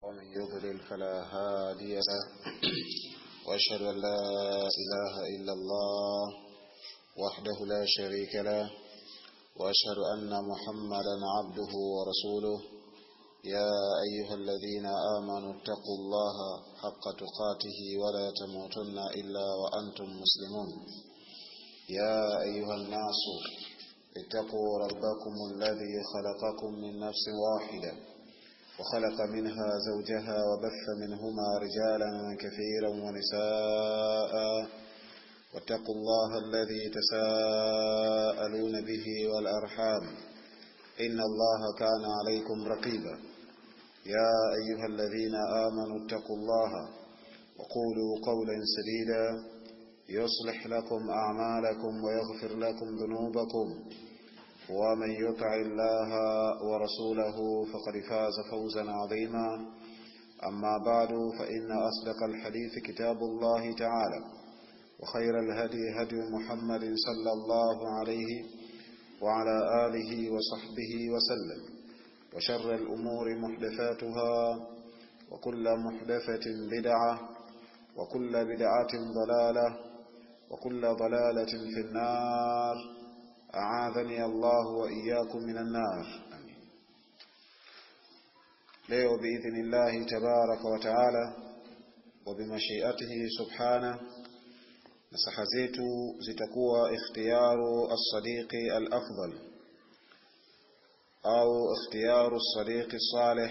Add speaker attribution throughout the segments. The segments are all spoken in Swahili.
Speaker 1: ومن يضلل فلا هادي له وأشهد أن لا إله إلا الله وحده لا شريك له وأشهد أن محمدا عبده ورسوله يا أيها الذين آمنوا اتقوا الله حق تقاته ولا تموتن إلا وأنتم مسلمون يا أيها الناس اتقوا ربكم الذي خلقكم من نفس واحدة وخلق منها زوجها وبث منهما رجالا كثيرا ونساء واتقوا الله الذي تساءلون به والأرحام إن الله كان عليكم رقيبا يا أيها الذين آمنوا اتقوا الله وقولوا قولا سديدا يصلح لكم أعمالكم ويغفر لكم ذنوبكم ومن يطع الله ورسوله فقد فاز فوزا عظيما أما بعد فإن أصدق الحديث كتاب الله تعالى وخير الهدي هدي محمد صلى الله عليه وعلى آله وصحبه وسلم وشر الأمور محدثاتها وكل محدثة بدعة وكل بدعة ضلالة وكل ضلالة في النار أعاذني الله وإياكم من النار آمين. leo بإذن الله تبارك وتعالى وبمشيئته سبحانه nasaha zetu zitakuwa ikhtiyaru as-sadiqi al-afdal au ikhtiyaru as-sadiqi salih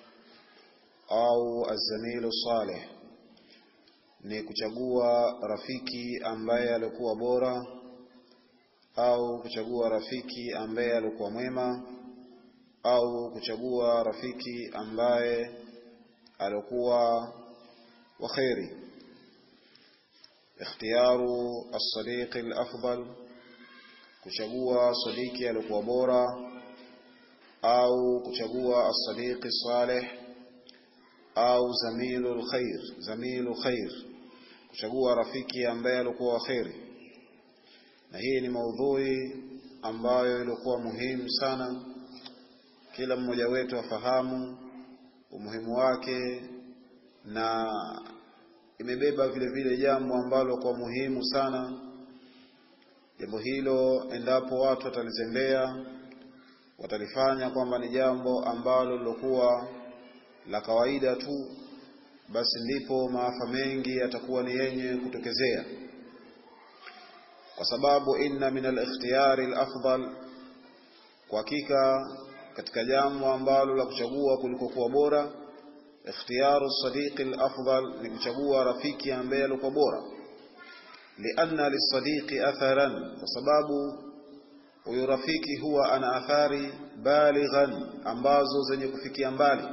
Speaker 1: au az-zamilu salih, ni kuchagua rafiki ambaye alikuwa bora au kuchagua rafiki ambaye alikuwa mwema au kuchagua rafiki ambaye alikuwa wa khairi. Ikhtiyaru as-sadiq al-afdal, kuchagua sadiki alikuwa bora au kuchagua as-sadiq salih au zamilul khair, kuchagua rafiki ambaye alikuwa khairi. Na hii ni maudhui ambayo ilikuwa muhimu sana kila mmoja wetu afahamu umuhimu wake, na imebeba vile vile jambo ambalo kwa muhimu sana. Jambo hilo endapo watu watalizembea, watalifanya kwamba ni jambo ambalo lilokuwa la kawaida tu, basi ndipo maafa mengi yatakuwa ni yenye kutokezea. Kwa sababu inna min al-ikhtiyari al-afdal, kwa hakika katika jambo ambalo la kuchagua kuliko kuwa bora, ikhtiyaru as-sadiq al-afdal ni kuchagua rafiki ambaye alikuwa bora. Lianna lis-sadiqi atharan, kwa sababu huyo rafiki huwa ana athari balighan, ambazo zenye kufikia mbali,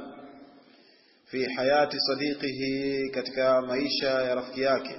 Speaker 1: fi hayati sadiqihi, katika maisha ya rafiki yake.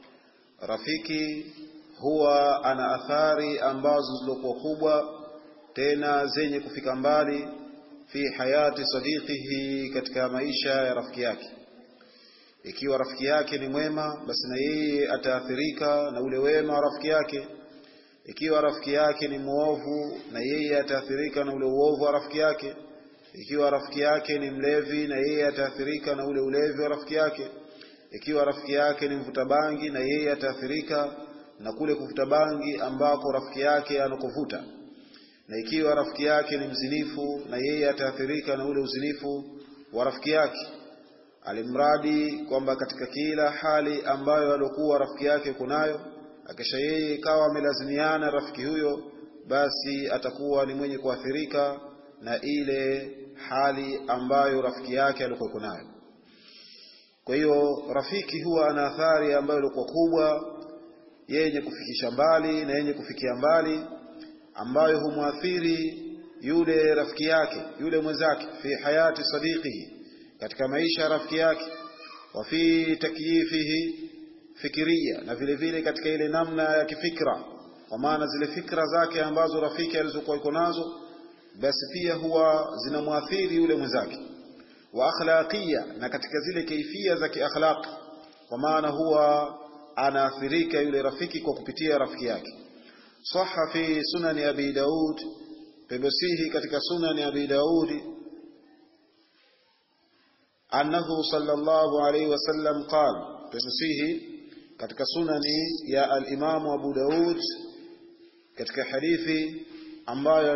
Speaker 1: Rafiki huwa ana athari ambazo zilikuwa kubwa tena zenye kufika mbali, fi hayati sadiqihi, katika maisha ya rafiki yake. Ikiwa rafiki yake ni mwema, basi na yeye ataathirika na ule wema wa rafiki yake. Ikiwa rafiki yake ni muovu, na yeye ataathirika na ule uovu wa rafiki yake. Ikiwa rafiki yake ni mlevi, na yeye ataathirika na ule ulevi wa rafiki yake. Ikiwa rafiki yake ni mvuta bangi, na yeye ataathirika na kule kuvuta bangi ambako rafiki yake anakovuta. Na ikiwa rafiki yake ni mzinifu, na yeye ataathirika na ule uzinifu wa rafiki yake. Alimradi kwamba katika kila hali ambayo alikuwa rafiki yake kunayo, akisha yeye ikawa amelazimiana rafiki huyo, basi atakuwa ni mwenye kuathirika na ile hali ambayo rafiki yake alikuwa kunayo. Kwa hiyo rafiki huwa ana athari ambayo ilikuwa kubwa, yenye kufikisha mbali na yenye kufikia mbali, ambayo humuathiri yule rafiki yake, yule mwenzake, fi hayati sadiqihi, katika maisha ya rafiki yake, wa fi takyifihi fikiriya, na vile vile katika ile namna ya kifikra, kwa maana zile fikra zake ambazo rafiki alizokuwa iko nazo, basi pia huwa zinamuathiri yule mwenzake. Wa akhlaqiyya, na katika zile kaifia za kiakhlaq, kwa maana huwa anaathirika yule rafiki kwa kupitia rafiki yake. Sahha fi sunan Abi Daud, pembesihi katika sunan Abi Daud annahu sallallahu alayhi wasallam qala, tusihi katika sunani ya al-Imam Abu Daud katika hadithi ambayo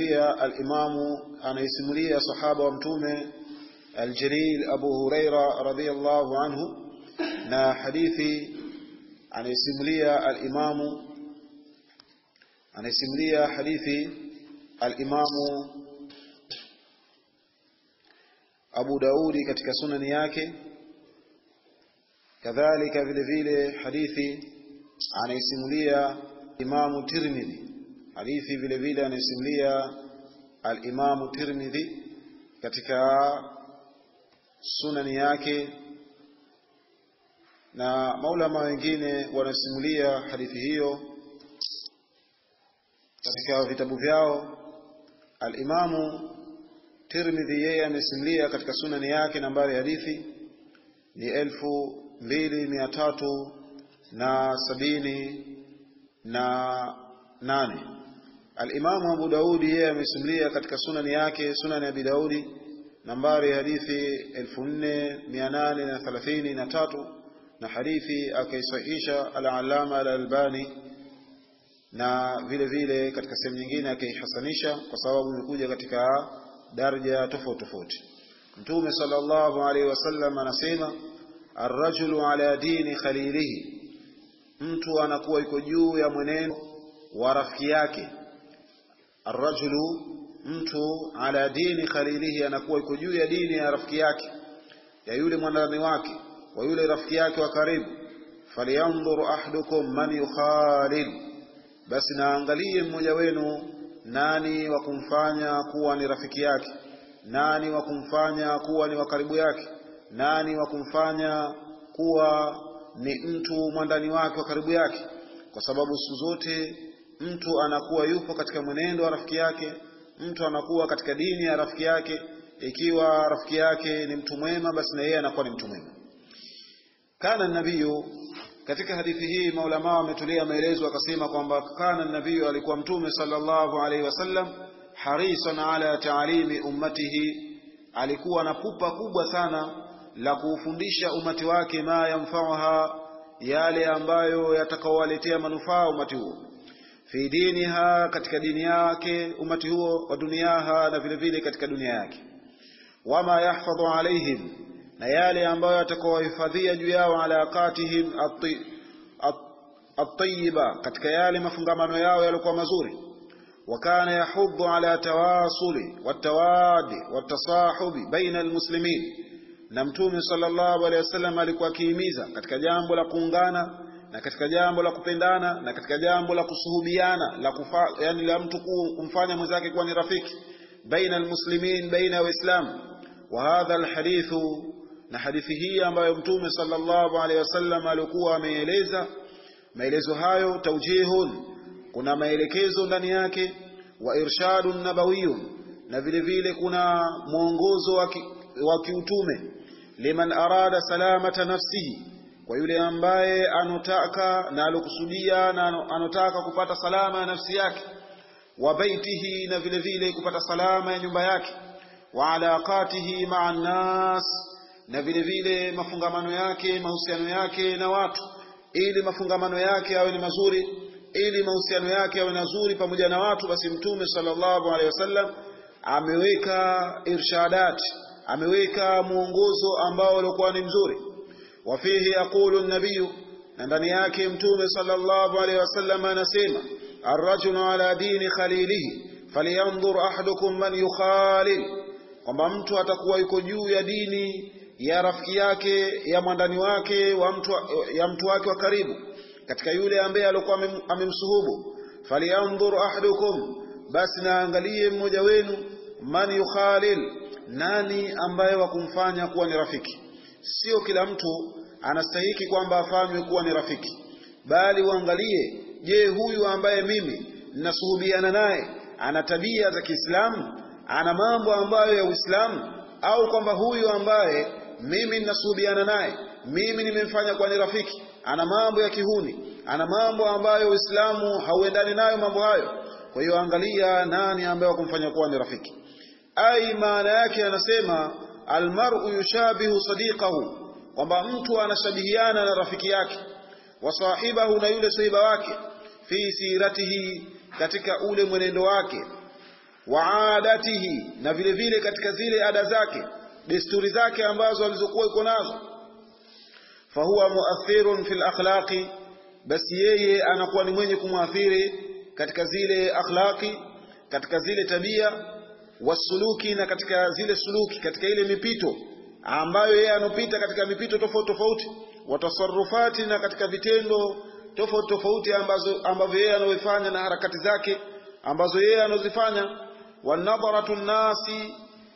Speaker 1: anaisimulia sahaba wa mtume al-Jalil Abu Huraira radhiyallahu anhu, na hadithi anaisimulia hadithi al-Imam Abu Daudi katika sunani yake. Kadhalika vile vile hadithi anaisimulia Imam Tirmidhi, hadithi vile vile anaisimulia al-Imam Tirmidhi katika sunani yake, na maulama wengine wanasimulia hadithi hiyo katika vitabu vyao. Al-Imam Tirmidhi yeye amesimulia katika sunani yake nambari hadithi ni 2378. Al-Imam Abu Daudi yeye amesimulia katika sunani yake, sunani ya Abi Daudi, nambari hadithi 4833, na hadithi akaisahihisha al-Allama al-Albani, na vile vile katika sehemu nyingine akaihasanisha kwa sababu imekuja katika daraja tofauti tofauti. Mtume sallallahu alaihi wasallam anasema ar-rajulu ala dini khalilihi, mtu anakuwa yuko juu ya mwenendo wa rafiki yake. Ar-rajulu, mtu ala dini khalilihi, anakuwa yuko juu ya dini ya rafiki yake, ya yule mwandani wake, wa yule rafiki yake wa karibu. Falyanzur ahadukum man yukhalil, basi naangalie mmoja wenu nani wa kumfanya kuwa ni rafiki yake, nani wa kumfanya kuwa ni wa karibu yake, nani wa kumfanya kuwa ni mtu mwandani wake wa karibu yake. Kwa sababu siku zote mtu anakuwa yupo katika mwenendo wa rafiki yake, mtu anakuwa katika dini ya rafiki yake. Ikiwa rafiki yake ni mtu mwema, basi na yeye anakuwa ni mtu mwema. Kana nabiyu, katika hadithi hii maulama wametolea maelezo, akasema kwamba kana nabiyu, alikuwa mtume sallallahu alaihi wasallam, harisan ala ta'limi ummatihi, alikuwa na pupa kubwa sana la kuufundisha umati wake, ma yanfa'uha, yale ambayo yatakawaletea manufaa umati huo, fi diniha, katika dini yake umati huo, wa duniaha, na vile vile katika dunia yake, wama yahfadhu alaihim, na yale ambayo yatakawahifadhia juu yao, alaqatihim at-tayyiba, katika yale mafungamano yao yalikuwa mazuri. Wakana yahuddu ala tawasuli watawadi watasahubi baina almuslimin, na mtume sallallahu alaihi wasallam alikuwa akihimiza katika jambo la kuungana, na katika jambo la kupendana, na katika jambo la kusuhubiana, yani la mtu kumfanya mwenzake kuwa ni rafiki, baina almuslimin, baina waislamu. Wa hadha alhadithu, na hadithi hii ambayo mtume sallallahu alaihi wasallam alikuwa ameeleza, maelezo hayo tawjihun, kuna maelekezo ndani yake, wa irshadun nabawiyun, na vile vile kuna mwongozo wa kiutume, liman arada salamata nafsihi, kwa yule ambaye anotaka na alokusudia na anotaka kupata salama ya nafsi yake, wa baitihi, na vile vile kupata salama ya nyumba yake, wa alaqatihi ma'an nas, na vile vile mafungamano yake, mahusiano yake na watu, ili mafungamano yake yawe ni mazuri, ili mahusiano yake yawe mazuri pamoja na watu. Basi mtume sallallahu alaihi wasallam ameweka irshadat, ameweka mwongozo ambao ulikuwa ni mzuri. Wa fihi yaqulu an-nabiy, na ndani yake mtume sallallahu alaihi wasallam anasema ar-rajulu ala dini khalilihi falyanzur ahadukum man yukhalil, kwamba mtu atakuwa yuko juu ya dini ya rafiki yake, ya mwandani wake, ya mtu wake wa karibu, katika yule ambaye alikuwa amemsuhubu. Falyanzur ahadukum, basi naangalie mmoja wenu, man yukhalil, nani ambaye wa kumfanya kuwa ni rafiki. Sio kila mtu anastahili kwamba afanywe kuwa ni rafiki, bali uangalie, je, huyu ambaye mimi ninasuhubiana naye ana tabia za Kiislamu, ana mambo ambayo ya Uislamu, au kwamba huyu ambaye mimi ninasuhubiana naye, mimi nimemfanya kuwa ni rafiki, ana mambo ya kihuni, ana mambo ambayo Uislamu hauendani nayo mambo hayo. Kwa hiyo angalia nani ambaye wa kumfanya kuwa ni rafiki. Ai maana yake anasema almar'u yushabihu sadiqahu, kwamba mtu anashabihiana na rafiki yake, wa sahibahu, na yule sahiba wake, fi siratihi, katika ule mwenendo wake, wa adatihi, na vile vile katika zile ada zake, desturi zake ambazo alizokuwa iko nazo. Fahuwa muathirun fil akhlaqi, basi yeye anakuwa ni mwenye kumwathiri katika zile akhlaqi, katika zile tabia, wasuluki, na katika zile suluki, katika ile mipito ambayo yeye anopita katika mipito tofauti tofauti, watasarrufati, na katika vitendo tofauti tofauti ambavyo yeye anofanya, na harakati zake ambazo yeye anozifanya, wanadharatu nasi,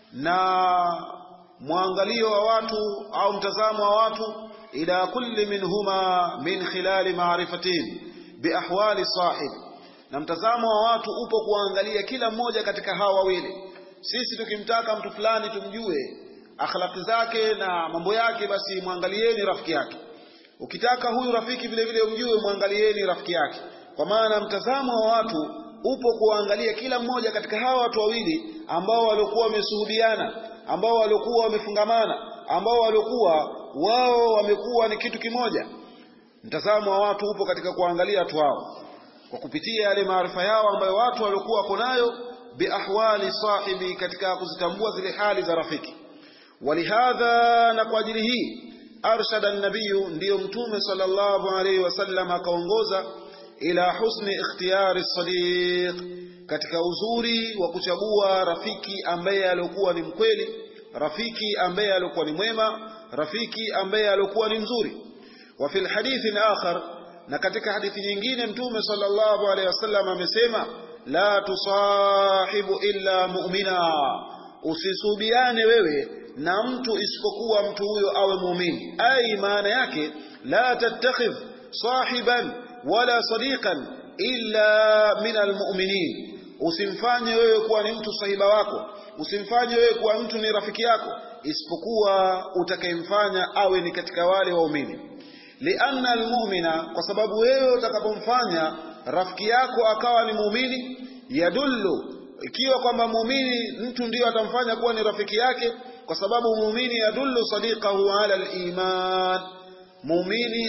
Speaker 1: na muangalio wa watu au mtazamo wa watu, ila kulli minhuma min khilali ma'rifatin bi ahwali sahib, na mtazamo wa watu upo kuangalia kila mmoja katika hawa wawili. Sisi tukimtaka mtu fulani tumjue akhlaqi zake na mambo yake, basi muangalieni rafiki yake. Ukitaka huyu rafiki vile vile umjue, muangalieni rafiki yake. Kwa maana mtazamo wa watu upo kuangalia kila mmoja katika hawa watu wawili ambao walikuwa wamesuhudiana, ambao walikuwa wamefungamana, ambao walikuwa wao wamekuwa ni kitu kimoja. Mtazamo wa watu upo katika kuangalia watu hao kwa kupitia yale maarifa yao ambayo watu walikuwa wako nayo, bi ahwali sahibi, katika kuzitambua zile hali za rafiki. Walihadha, na kwa ajili hii, arshada an-nabiy, ndiyo mtume sallallahu alayhi wasallam akaongoza, ila husni ikhtiyari as-sadiq, katika uzuri wa kuchagua rafiki ambaye alikuwa ni mkweli, rafiki ambaye alikuwa ni mwema, rafiki ambaye alikuwa ni mzuri. Wa fil hadithin akhar, na katika hadithi nyingine mtume sallallahu alayhi wasallam amesema, la tusahibu illa mu'mina, usisubiane wewe na mtu isipokuwa mtu huyo awe muumini. Ai, maana yake la tattakhidh sahiban wala sadiqan illa min almu'minin, usimfanye wewe kuwa ni mtu sahiba wako, usimfanye wewe kuwa mtu ni rafiki yako, isipokuwa utakayemfanya awe ni katika wale waumini. Lianna almu'mina, kwa sababu wewe utakapomfanya rafiki yako akawa ni muumini, yadullu, ikiwa kwamba muumini mtu ndiyo atamfanya kuwa ni rafiki yake, kwa sababu muumini yadullu sadiqahu ala al-iman, muumini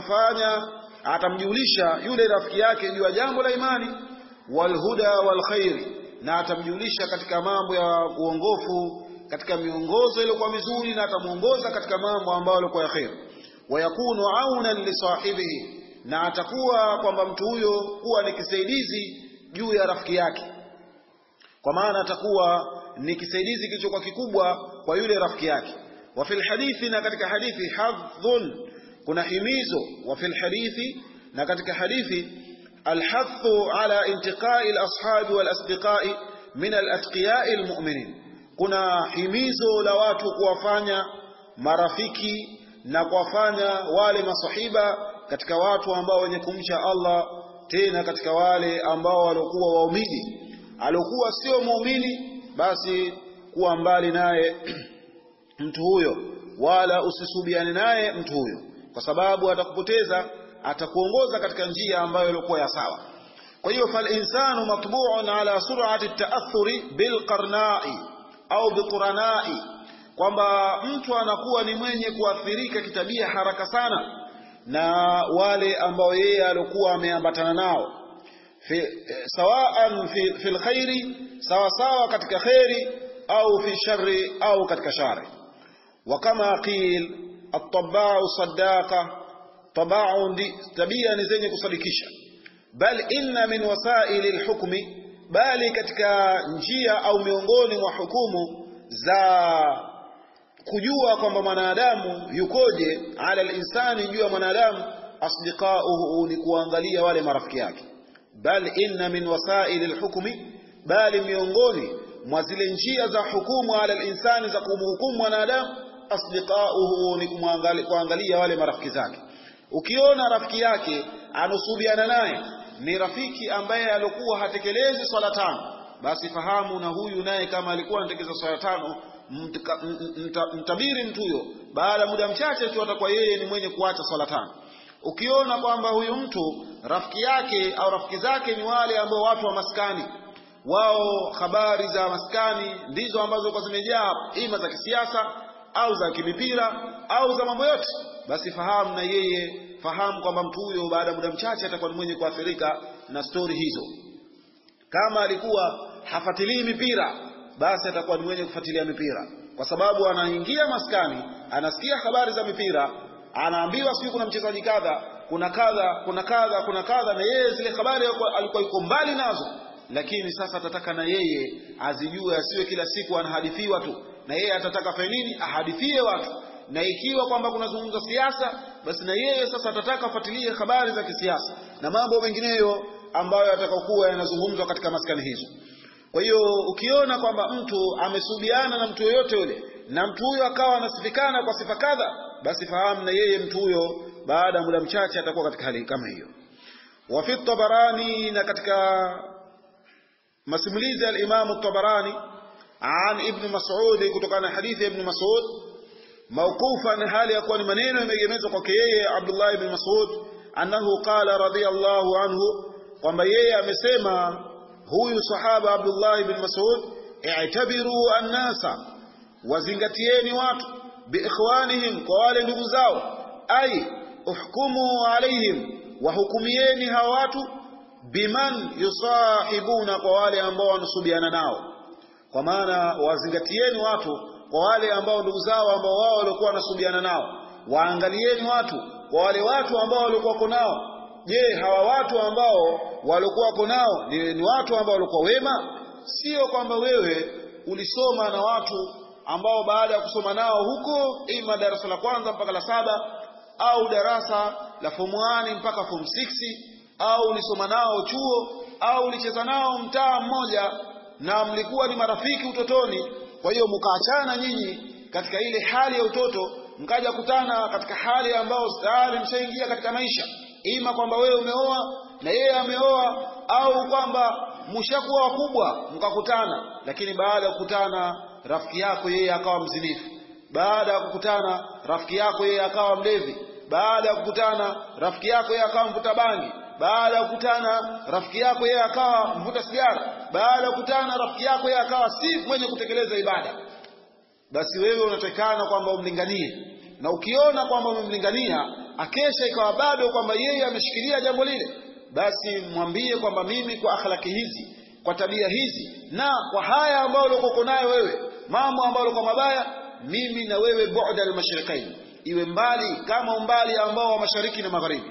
Speaker 1: atamjulisha yule rafiki yake juu ya jambo la imani, walhuda walkhairi, na atamjulisha katika mambo ya uongofu, katika miongozo ile kwa mizuri, na atamuongoza katika mambo ambayo yalikuwa ya khair. Wayakunu aunan li sahibihi, na atakuwa kwamba mtu huyo kuwa ni kisaidizi juu ya rafiki yake, kwa maana atakuwa ni kisaidizi kilichokuwa kikubwa kwa yule rafiki yake. Wa fil hadithi, na katika hadithi, hadhun, kuna himizo. Wa fil hadithi, na katika hadithi, alhathu ala intiqai alashabi wal asdiqai min alatqiyai almu'minin, kuna himizo la watu kuwafanya marafiki na kuwafanya wale masahiba katika watu ambao wenye kumcha Allah, tena katika wale ambao walikuwa waumini. Alikuwa sio muumini, basi kuwa mbali naye mtu huyo, wala usisubiane naye mtu huyo, kwa sababu atakupoteza, atakuongoza katika njia ambayo ilikuwa ya sawa. Kwa hiyo fal insanu matbu'un ala sur'ati at-ta'athuri bil qarna'i au biqurana'i, kwamba mtu anakuwa ni mwenye kuathirika kitabia haraka sana na wale ambao yeye alikuwa ameambatana nao, sawaan fi alkhairi, sawa sawa katika khairi, au fi sharri, au katika shari. Wa kama qil at-tabba'u sadaqa, tabau tabia ni zenye kusadikisha. Bal inna min wasaili alhukmi, bali katika njia au miongoni mwa hukumu za kujua kwamba mwanadamu yukoje, ala alinsani, juu ya mwanadamu, asdiqauhu, ni kuangalia wale marafiki yake. Bal inna min wasaili alhukmi, bali miongoni mwa zile njia za hukumu ala alinsani, za kumhukumu mwanadamu, asdiqauhu, ni kuangalia wale marafiki zake. Ukiona rafiki yake anusubiana naye ni rafiki ambaye alikuwa hatekelezi swala tano, basi fahamu na huyu naye kama alikuwa anatekeleza swala tano, mtabiri mtu huyo, baada ya muda mchache tu atakuwa yeye ni mwenye kuacha swala tano. Ukiona kwamba huyu mtu rafiki yake au rafiki zake ni wale ambao watu wa maskani, wao habari za maskani ndizo ambazo kwa zimejaa ima za kisiasa au za kimipira au za mambo yote, basi fahamu na yeye, fahamu kwamba mtu huyo baada ya muda mchache atakuwa ni mwenye kuathirika na stori hizo. Kama alikuwa hafuatilii mipira, basi atakuwa ni mwenye kufuatilia mipira, kwa sababu anaingia maskani, anasikia habari za mipira, anaambiwa siku kuna mchezaji kadha, kuna kadha, na yeye zile habari alikuwa yuko mbali nazo, lakini sasa atataka na yeye azijue, asiwe kila siku anahadithiwa tu, na yeye atataka fanya nini? Ahadithie watu. Na ikiwa kwamba kunazungumza siasa, basi na yeye sasa atataka afuatilie habari za kisiasa na mambo mengineyo ambayo yatakayokuwa yanazungumzwa katika maskani hizo. Kwa hiyo ukiona kwamba mtu amesubiana na mtu yoyote yule na mtu huyo akawa anasifikana kwa sifa kadha, basi fahamu na yeye mtu huyo baada ya muda mchache atakuwa katika hali kama hiyo. Wa fi Tabarani, na katika masimulizi ya al-Imam at-Tabarani an Ibn Mas'ud, kutokana na hadithi ya Ibn Mas'ud mawqufan, hali ya kuwa ni maneno yamegemezwa kwake yeye Abdullah ibn Mas'ud, annahu qala radiyallahu anhu, kwamba yeye amesema huyu sahaba Abdullah ibn Mas'ud, i'tabiru an-nasa, wazingatieni watu, biikhwanihim, kwa wale ndugu zao, ay uhkumu alaihim, wahukumieni hawa watu, biman yusahibuna, kwa wale ambao wanasubiana nao. Kwa maana wazingatieni watu kwa wale ambao ndugu zao ambao wao walikuwa wanasubiana nao, waangalieni watu kwa wale watu ambao walikuwa wako nao. Je, hawa watu ambao walikuwa wako nao ni watu ambao walikuwa wema? Sio kwamba wewe ulisoma na watu ambao baada ya kusoma nao huko ima darasa la kwanza mpaka la 7 au darasa la form 1 mpaka form 6, au ulisoma nao chuo, au ulicheza nao mtaa mmoja na mlikuwa ni marafiki utotoni, kwa hiyo mkaachana nyinyi katika ile hali ya utoto, mkaja kutana katika hali ambao tayari mshaingia katika maisha, ima kwamba wewe umeoa na yeye ameoa, au kwamba mshakuwa wakubwa mkakutana, lakini baada ya kukutana rafiki yako yeye akawa mzinifu, baada ya kukutana rafiki yako yeye akawa mlevi, baada ya kukutana rafiki yako yeye akawa mvuta bangi, baada ya kukutana rafiki yako yeye akawa mvuta sigara, baada ya kukutana rafiki yako yeye akawa si mwenye kutekeleza ibada, basi wewe unatakana kwamba umlinganie. Na ukiona kwamba umemlingania akesha ikawa bado kwamba yeye ameshikilia jambo lile, basi mwambie kwamba mimi kwa akhlaki hizi, kwa tabia hizi, na kwa haya ambayo uko nayo wewe, mambo ambayo uko mabaya, mimi na wewe bu'da al-mashriqain, iwe mbali kama umbali ambao wa mashariki na magharibi,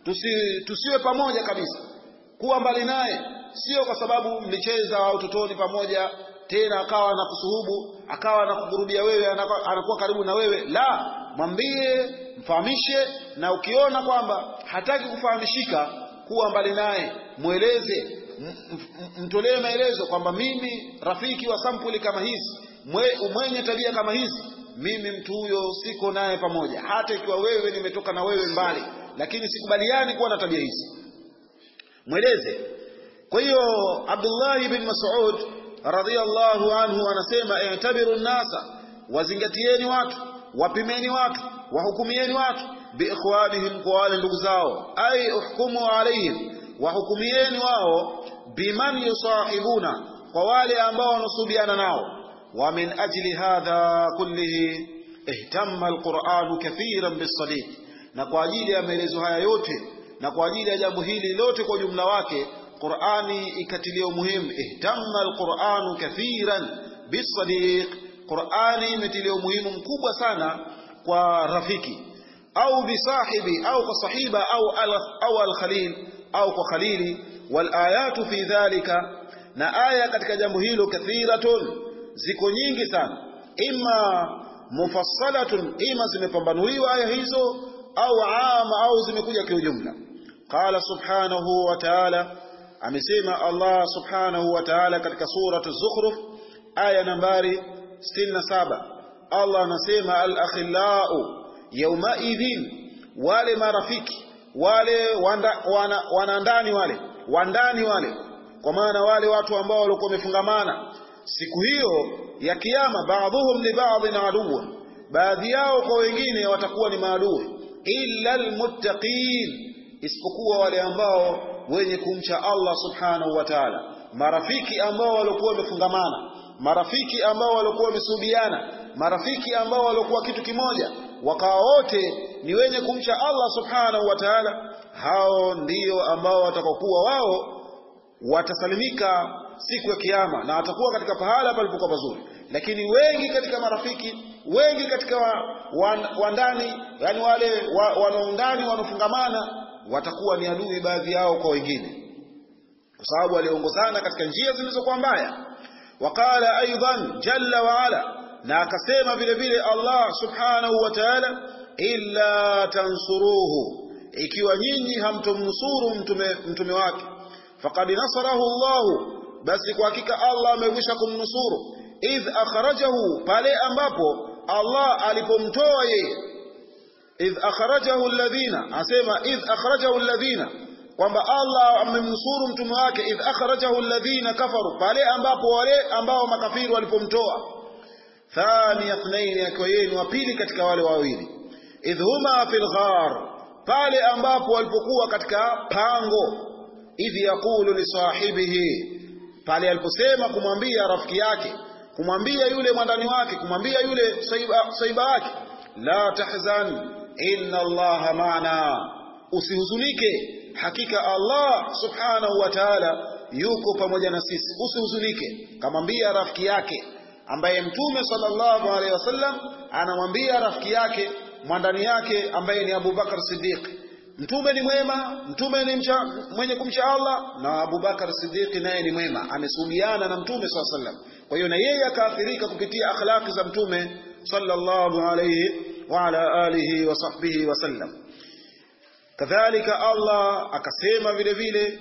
Speaker 1: tusiwe pamoja kabisa. Kuwa mbali naye sio kwa sababu mlicheza utotoni pamoja tena akawa na kusuhubu, akawa na kukurubia wewe, anakuwa karibu na wewe, la, mwambie, mfahamishe. Na ukiona kwamba hataki kufahamishika, kuwa mbali naye, mueleze, mtolee maelezo kwamba mimi rafiki wa sampuli kama hizi, mwenye tabia kama hizi, mimi mtu huyo siko naye pamoja, hata ikiwa wewe nimetoka na wewe mbali, lakini sikubaliani kuwa na tabia hizi, mweleze. Kwa hiyo Abdullah ibn Mas'ud radhiyallahu anhu anasema, i'tabiru an-nasa, wazingatieni watu, wapimeni watu, wahukumieni watu, biikhwanihim, kwa wale ndugu zao, ay uhkumu alaihim, wahukumieni wao, biman yusahibuna, kwa wale ambao wanasubiana nao. Wa min ajli hadha kullihi ihtamma al-Qur'anu kathiran bis-sadiq, na kwa ajili ya maelezo haya yote na kwa ajili ya jambo hili lote kwa jumla wake, Qur'ani ikatilia umuhimu. Ihtamma al-Qur'anu kathiran bis-sadiq, Qur'ani imetilia umuhimu mkubwa sana kwa rafiki au bisahibi au kwa sahiba au al-khalil au kwa khalili. Wal ayatu fi dhalika, na aya katika jambo hilo kathiratun, ziko nyingi sana, imma mufassalatun, ima zimepambanuliwa aya hizo, au ama, au zimekuja kwa ujumla. Qala subhanahu wa ta'ala, amesema Allah subhanahu wa ta'ala katika suratu Az-Zukhruf aya nambari 67, Allah anasema, al-akhillau yawma idhin, wale marafiki, wale wanandani, wandani wale, kwa maana wale watu ambao walikuwa wamefungamana siku hiyo ya kiyama, ba'dhuhum li ba'dhin aduwwun, baadhi yao kwa wengine watakuwa ni maadui, illa almuttaqin, isipokuwa wale ambao wenye kumcha Allah subhanahu wa ta'ala. marafiki ambao walikuwa wamefungamana, marafiki ambao walikuwa wamesuhubiana, marafiki ambao walikuwa kitu kimoja, wakawa wote ni wenye kumcha Allah subhanahu wa ta'ala, hao ndio ambao watakokuwa wao watasalimika siku ya kiyama na watakuwa katika pahala palipokuwa pazuri. Lakini wengi katika marafiki, wengi katika wandani, yani wale wanaondani wanofungamana, watakuwa ni adui baadhi yao kwa wengine, kwa sababu waliongozana katika njia zilizokuwa mbaya. Waqala aidan jalla wa ala, na akasema vile vile Allah subhanahu wa ta'ala, illa tansuruhu, ikiwa nyinyi hamtomnusuru mtume wake, faqad nasarahu Allah, basi kwa hakika Allah amekwisha kumnusuru. Idh akhrajahu, pale ambapo Allah alipomtoa yeye. Idh akhrajahu alladhina, asema idh akhrajahu alladhina, kwamba Allah amemnusuru mtume wake. Idh akhrajahu alladhina kafaru, pale ambapo wale ambao makafiri walipomtoa. Thani ithnain, akiwa yeye ni wa pili katika wale wawili. Idh huma fil ghar, pale ambapo walipokuwa katika pango. Idh yaqulu li sahibihi, pale aliposema kumwambia rafiki yake, kumwambia yule mwandani wake, kumwambia yule saiba wake, la tahzan inna Allaha ma'ana, usihuzunike, hakika Allah subhanahu wa ta'ala yuko pamoja na sisi, usihuzunike. Kamwambia rafiki yake ambaye Mtume sallallahu alaihi wasallam anamwambia rafiki yake mwandani yake ambaye ni Abu Bakar Siddiq. Mtume ni mwema, mtume ni mwenye kumcha Allah, na Abu Bakar Siddiq naye ni mwema, amesuhubiana na Mtume sallallahu alaihi wasallam. Kwa hiyo na yeye akaathirika kupitia akhlaqi za Mtume sallallahu alaihi wa ala alihi wa sahbihi wasallam. Kadhalika Allah akasema vile vile,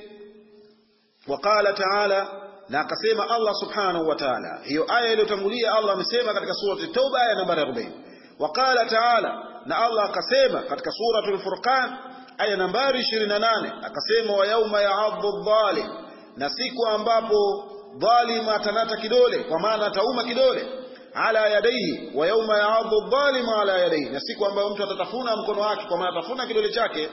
Speaker 1: waqala ta'ala, na akasema Allah subhanahu wa ta'ala, hiyo aya iliyotangulia Allah amesema katika surati Tauba aya nambari 40. Waqala ta'ala, na Allah akasema katika suratul Furqan aya nambari 28, akasema wa yauma ya'addu adh-dhalim, na siku ambapo dhalim atanata kidole, kwa maana atauma kidole, ala yadayhi, wa yauma ya'addu adh-dhalim ala yadayhi, na siku ambayo mtu atatafuna mkono wake, kwa maana atafuna kidole chake.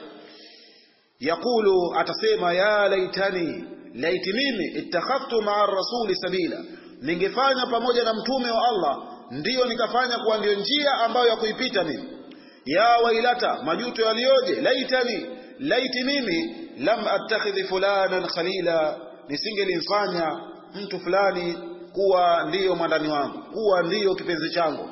Speaker 1: Yakulu, atasema ya laitani, laiti mimi ittakhadhtu ma'a rasuli sabila, ningefanya pamoja na mtume wa Allah, ndiyo nikafanya kuwa ndio njia ambayo ya kuipita mimi. Ya wailata, majuto yalioje, laitani, laiti mimi lam attakhidhi fulanan khalila, nisingelimfanya mtu fulani kuwa ndiyo mwandani wangu, kuwa ndiyo kipenzi changu.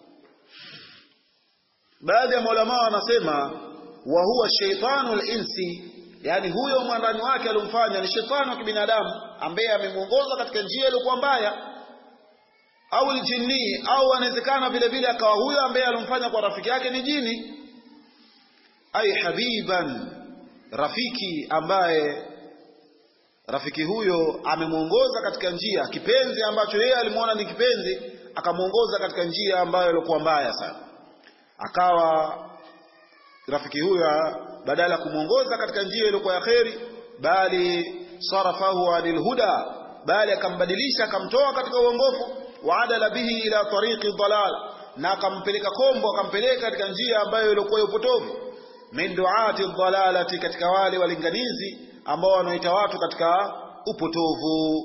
Speaker 1: Baadhi ya maulama wanasema wa huwa shaytanul insi, yani huyo mwandani wake alomfanya ni shetani wa kibinadamu ambaye amemuongoza katika njia iliyokuwa mbaya, au aljinni, au anawezekana vile vile akawa huyo ambaye alomfanya kwa rafiki yake ni jini. Ay habiban, rafiki ambaye rafiki huyo amemuongoza katika njia, kipenzi ambacho yeye alimuona ni kipenzi, akamuongoza katika njia ambayo ilikuwa mbaya sana. Akawa rafiki huyo badala kumuongoza katika njia iliyokuwa ya kheri, bali sarafahu anil huda, bali akambadilisha, akamtoa katika uongofu, waadala bihi ila tariqi dhalal, na akampeleka kombo, akampeleka katika njia ambayo ilikuwa ya upotovu. Min duati dhalalati, katika wale walinganizi ambao wanaita watu katika upotovu.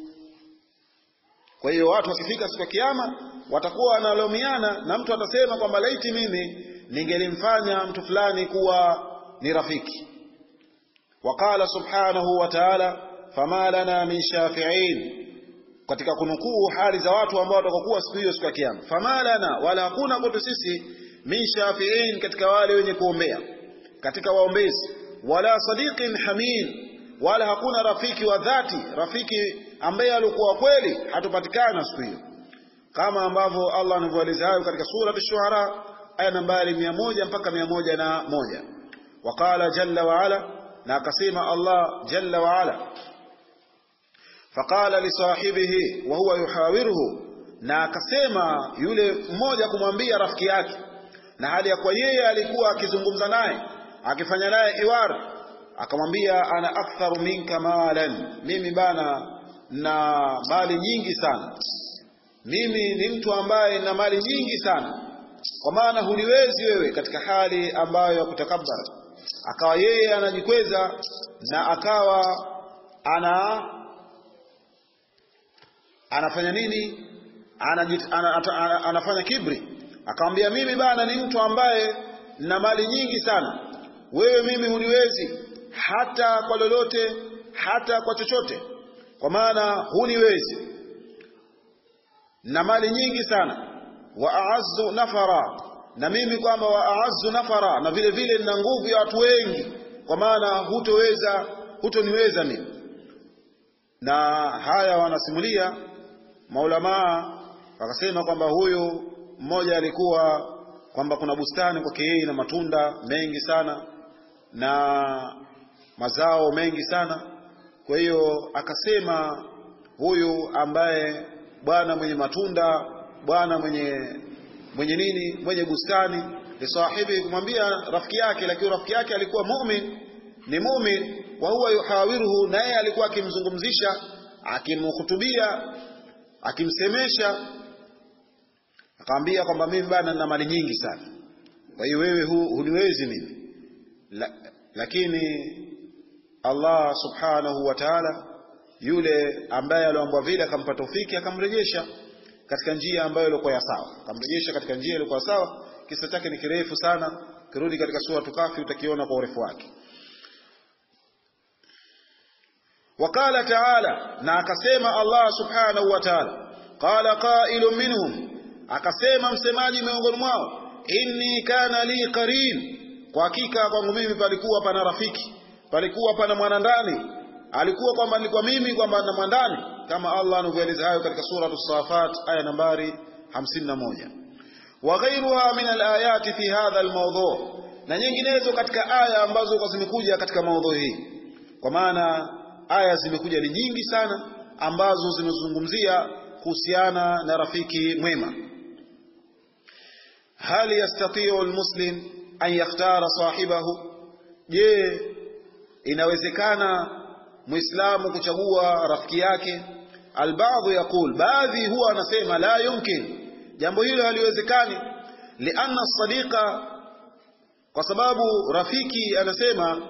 Speaker 1: Kwa hiyo watu wakifika siku ya kiyama watakuwa wanalomiana, na mtu atasema kwamba laiti mimi ningelimfanya mtu fulani kuwa ni rafiki. Waqala subhanahu wa ta'ala, fama lana min shafi'in, katika kunukuu hali za watu ambao watakokuwa siku hiyo, siku ya kiyama. Fama lana, wala hakuna kwetu sisi, min shafi'in, katika wale wenye kuombea, katika waombezi, wala sadiqin hamim, wala hakuna rafiki wa dhati, rafiki ambaye alikuwa kweli, hatupatikana siku hiyo, kama ambavyo Allah anavyoeleza hayo katika sura Ash-Shu'ara aya nambari 100 mpaka 101. Waqala jalla wa ala, na akasema Allah jalla wa ala, faqala li sahibihi wa huwa yuhawiruhu, na akasema yule mmoja kumwambia rafiki yake, na hali ya kwa yeye alikuwa akizungumza naye, akifanya naye hiwar, akamwambia ana aktharu minka malan, mimi bana na mali nyingi sana, mimi ni mtu ambaye na mali nyingi sana, kwa maana huliwezi wewe, katika hali ambayo ya kutakabbar. Akawa yeye anajikweza na akawa anafanya nini? Anafanya kibri. Akamwambia mimi bana ni mtu ambaye na mali nyingi sana, wewe mimi huniwezi hata kwa lolote, hata kwa chochote, kwa maana huniwezi, na mali nyingi sana. Wa a'azzu nafara, na mimi kwamba wa a'azzu nafara, na vile vile nina nguvu ya watu wengi, kwa maana hutoniweza mimi. Na haya wanasimulia maulamaa, wakasema kwamba huyu mmoja alikuwa kwamba kuna bustani kwake yeye na matunda mengi sana na mazao mengi sana. Kwa hiyo akasema huyu ambaye bwana mwenye matunda, bwana mwenye bustani, li sahibi, kumwambia rafiki yake, lakini rafiki yake alikuwa ni muumini, wa huwa yuhawiruhu, naye alikuwa akimzungumzisha, akimhutubia, akimsemesha. Akamwambia kwamba mimi bana nina mali nyingi sana, kwa hiyo wewe huniwezi mimi. Lakini Allah subhanahu wa ta'ala, yule ambaye aliomba vile, akampa taufiki, akamrejesha katika njia ambayo ilikuwa sawa, akamrejesha katika njia ilikuwa sawa. Kisa chake ni kirefu sana, kirudi katika sura Kafi utakiona kwa urefu wake. Wakala ta'ala, na akasema Allah subhanahu wa ta'ala, qala qailun minhum, akasema msemaji miongoni mwao, inni kana li qarin, kwa hakika kwangu mimi palikuwa pana rafiki, palikuwa pana mwanandani, alikuwa kwamba nilikuwa mimi kwamba na mwandani, kama Allah anavyoeleza hayo katika sura As-Safat aya nambari 51. Wa ghayruha min al-ayati fi hadha al-mawdu', na nyinginezo katika aya ambazo kwa zimekuja katika maudhui hii, kwa maana aya zimekuja ni nyingi sana ambazo zinazungumzia kuhusiana na rafiki mwema. Hal yastati'u al-muslim an yakhtara sahibahu, je, inawezekana muislamu kuchagua rafiki yake? Albaadhi yaqul, baadhi huwa anasema la yumkin, jambo hilo haliwezekani. Lianna as-sadiqa, kwa sababu rafiki anasema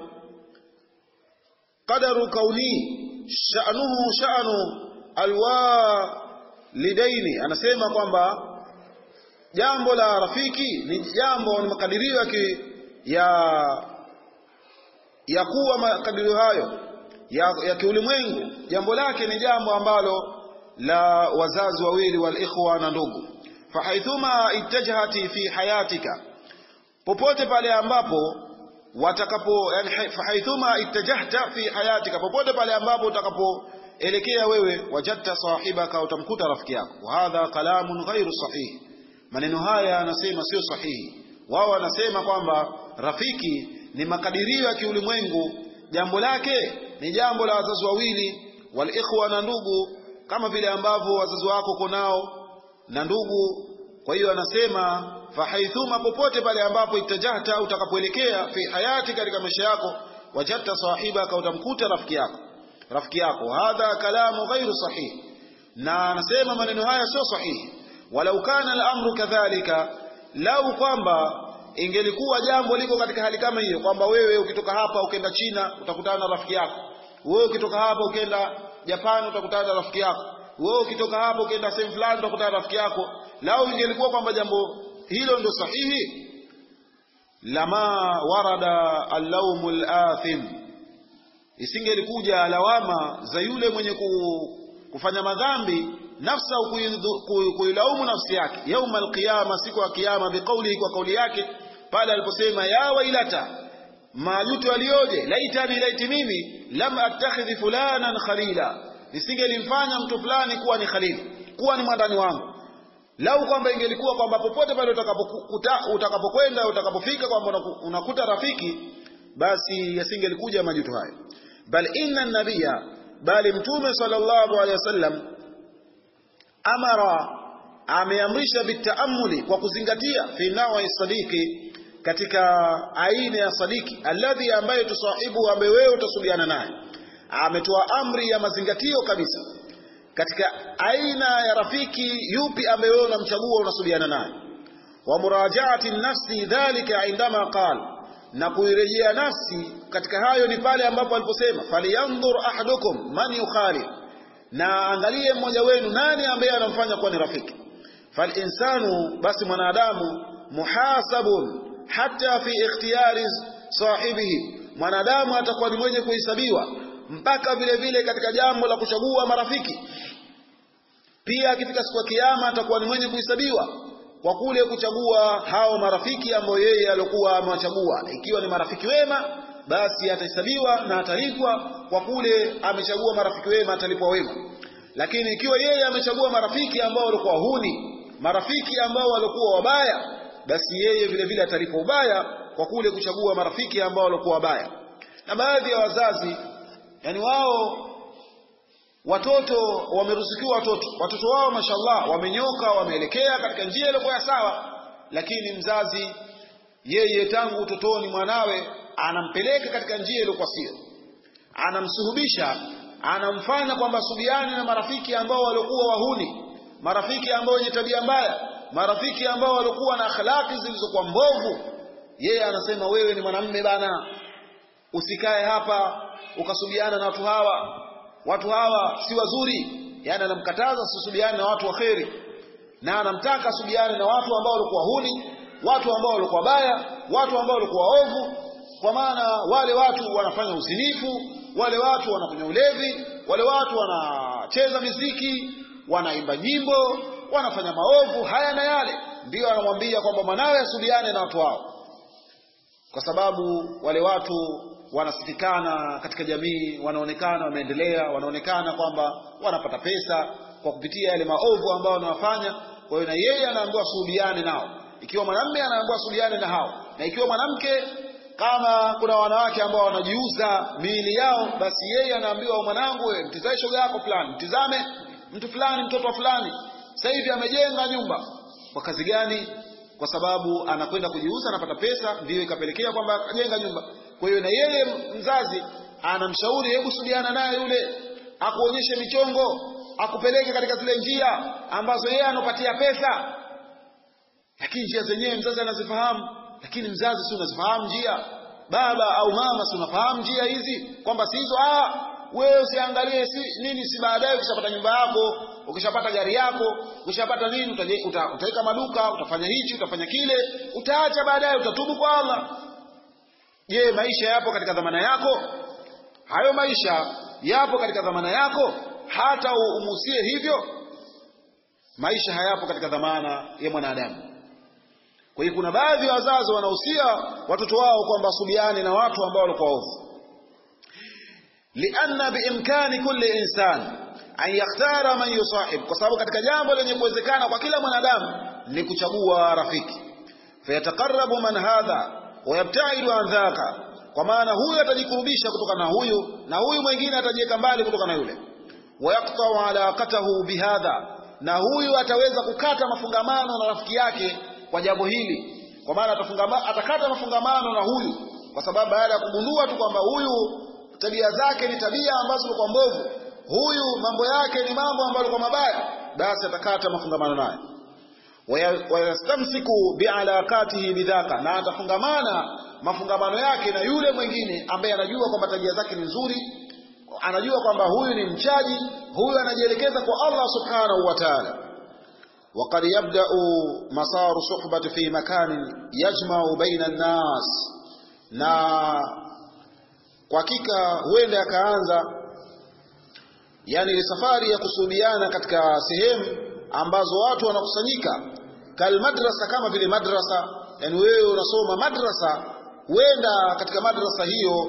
Speaker 1: qadaru kauni sha'nuhu sha'nu alwalidaini, anasema kwamba jambo la rafiki ni jambo, ni makadirio ya kuwa makadirio hayo ya kiulimwengu. Jambo lake ni jambo ambalo la wazazi wawili, wal ikhwa, na ndugu. Fahaithuma ittajahati fi hayatika, popote pale ambapo yani fahaithuma ittajahta fi hayatika, popote pale ambapo utakapoelekea wewe, wajadta sahibaka, utamkuta rafiki yako. Wa hadha kalamun ghairu sahih, maneno haya anasema sio sahihi. Wao wanasema kwamba rafiki ni makadirio ya kiulimwengu, jambo lake ni jambo la wazazi wawili, wal ikhwa, na ndugu, kama vile ambavyo wazazi wako uko nao na ndugu. Kwa hiyo anasema fahaithuma, popote pale ambapo itajahta, utakapoelekea, fi hayati, katika maisha yako, wajadta sahibaka, utamkuta rafiki yako. Hadha kalamu ghairu sahih, na anasema maneno haya sio sahihi. Walau kana al-amru kadhalika, lau kwamba ingelikuwa jambo liko katika hali kama hiyo, kwamba wewe ukitoka hapa ukenda China utakutana na rafiki yako, wewe ukitoka hapa ukenda Japan utakutana na rafiki yako, wewe ukitoka hapa ukenda sehemu fulani utakutana na rafiki yako, lau ingelikuwa kwamba jambo hilo ndio sahihi, lama warada al-lawmul athim, isingelikuja lawama za yule mwenye kufanya madhambi, nafsa kuilaumu nafsi yake, yauma al-qiyama, siku ya kiyama, biqaulihi, kwa kauli yake pale aliposema ya wailata, majuto alioje, laiti mimi lam attakhidhi fulanan khalila, nisingelimfanya mtu fulani kuwa ni khalili, kuwa ni mwandani wangu. Lau kwamba ingelikuwa kwamba popote pale utakapokwenda, utakapofika kwamba unakuta rafiki, basi yasingelikuja majuto hayo. Bal inna nabiyya, bali mtume sallallahu alaihi wasallam, amara, ameamrisha bitaamuli, kwa kuzingatia, fi nawi sadiki, katika aina ya sadiki, alladhi, ambaye tusahibu, ambaye wewe utasubiana naye. Ametoa amri ya mazingatio kabisa katika aina ya rafiki yupi ambaye wewe unamchagua, unasubiana naye. Wa murajaati nafsi dhalika indama qala, na kuirejea nafsi katika hayo ni pale ambapo aliposema falyanzur ahadukum man yukhalif, na angalie mmoja wenu nani ambaye anamfanya kuwa ni rafiki. Fal insanu, basi mwanadamu, muhasabun hata fi ikhtiyari sahibihi, mwanadamu atakuwa ni mwenye kuhesabiwa mpaka vile vile katika jambo la kuchagua marafiki. Pia akifika siku ya kiyama atakuwa ni mwenye kuhesabiwa kwa kule kuchagua hao marafiki ambao yeye alikuwa amewachagua. Ikiwa ni marafiki wema, basi atahesabiwa na atalipwa kwa kule amechagua marafiki wema, atalipwa wema. Lakini ikiwa yeye amechagua marafiki ambao walikuwa huni, marafiki ambao walikuwa wabaya, basi yeye vile vile atalipwa ubaya kwa kule kuchagua marafiki ambao walikuwa wabaya. Na baadhi ya wazazi, yani wao watoto wameruzukiwa watoto wao mashallah wamenyoka, wameelekea katika njia iliyokuwa sawa, lakini mzazi yeye tangu utotoni mwanawe anampeleka katika njia iliyokuwa sio, anamsuhubisha, anamfanya kwamba subiani na marafiki ambao walikuwa wahuni, marafiki ambao wenye tabia mbaya, marafiki ambao walikuwa na akhlaqi zilizokuwa mbovu. Yeye anasema wewe ni mwanamume bana, usikae hapa ukasubiana na watu hawa si wazuri. Yani anamkataza susubiane na watu waheri, na anamtaka subiane na watu ambao walikuwa huni, watu ambao walikuwa baya, watu ambao walikuwa waovu. Kwa maana wale watu wanafanya uzinifu, wale watu wanakunywa ulevi, wale watu wanacheza muziki, wanaimba nyimbo, wanafanya maovu haya na yale. Ndio anamwambia kwamba mwanawe asubiane na watu hao, kwa sababu wale watu wanasifikana katika jamii, wanaonekana wameendelea, wanaonekana kwamba wanapata pesa kwa kupitia yale maovu ambao wanafanya. Kwa hiyo na yeye anaambiwa suhubiane nao. Ikiwa mwanamume anaambiwa suhubiane na hao, na ikiwa mwanamke, kama kuna wanawake ambao wanajiuza miili yao, basi yeye anaambiwa mwanangu, wewe mtizame shoga yako fulani, mtizame mtu fulani, mtoto fulani sasa hivi amejenga nyumba. Kwa kazi gani? Kwa sababu anakwenda kujiuza, anapata pesa, ndio ikapelekea kwamba ajenga nyumba. Kwa hiyo na yeye mzazi anamshauri, hebu suhubiana naye yule, akuonyeshe michongo, akupeleke katika zile njia ambazo yeye anapatia pesa. Lakini njia zenyewe mzazi anazifahamu, lakini mzazi si unazifahamu njia? Baba au mama si unafahamu njia hizi kwamba si hizo? Wewe usiangalie si baadaye ukishapata nyumba yako, ukishapata gari yako, ukishapata nini, utaweka maduka, utafanya hichi, utafanya kile, utaacha baadaye, utatubu kwa Allah. Je, maisha yapo katika dhamana yako? Hayo maisha yapo katika dhamana yako hata umusie hivyo? Maisha hayapo katika dhamana ya mwanadamu. Kwa hiyo kuna baadhi ya wazazi wanahusia watoto wao kwamba subiane na watu ambao walikuwa ovu. Lianna biimkani kulli insan an yakhtara man yusahib, kwa sababu katika jambo lenye kuwezekana kwa kila mwanadamu ni kuchagua rafiki. Fayataqarrabu man hadha wa yabtaidu an dhaka, kwa maana huyu atajikurubisha kutoka na huyu, na huyu mwingine atajiweka mbali kutoka na yule. Wa yaqta'u alaqatahu bihadha, na huyu ataweza kukata mafungamano na rafiki yake kwa jambo hili. Kwa maana atakata mafungamano na huyu, kwa sababu baada ya kugundua tu kwamba huyu tabia zake ni tabia ambazo ni kwa mbovu, huyu mambo yake ni mambo ambayo kwa mabaya, basi atakata mafungamano naye. Wayastamsiku bialaqatihi bidhaka, na atafungamana mafungamano yake na yule mwingine ambaye anajua kwamba tabia zake ni nzuri, anajua kwamba huyu ni mchaji, huyu anajielekeza kwa Allah subhanahu wa ta'ala. وقد يبدأ مسار صحبة في مكان يجمع بين الناس, na kwa hakika huenda yakaanza yani ni safari ya kusubiana katika sehemu ambazo watu wanakusanyika, kal madrasa, kama vile madrasa. Yani wewe unasoma madrasa, huenda katika madrasa hiyo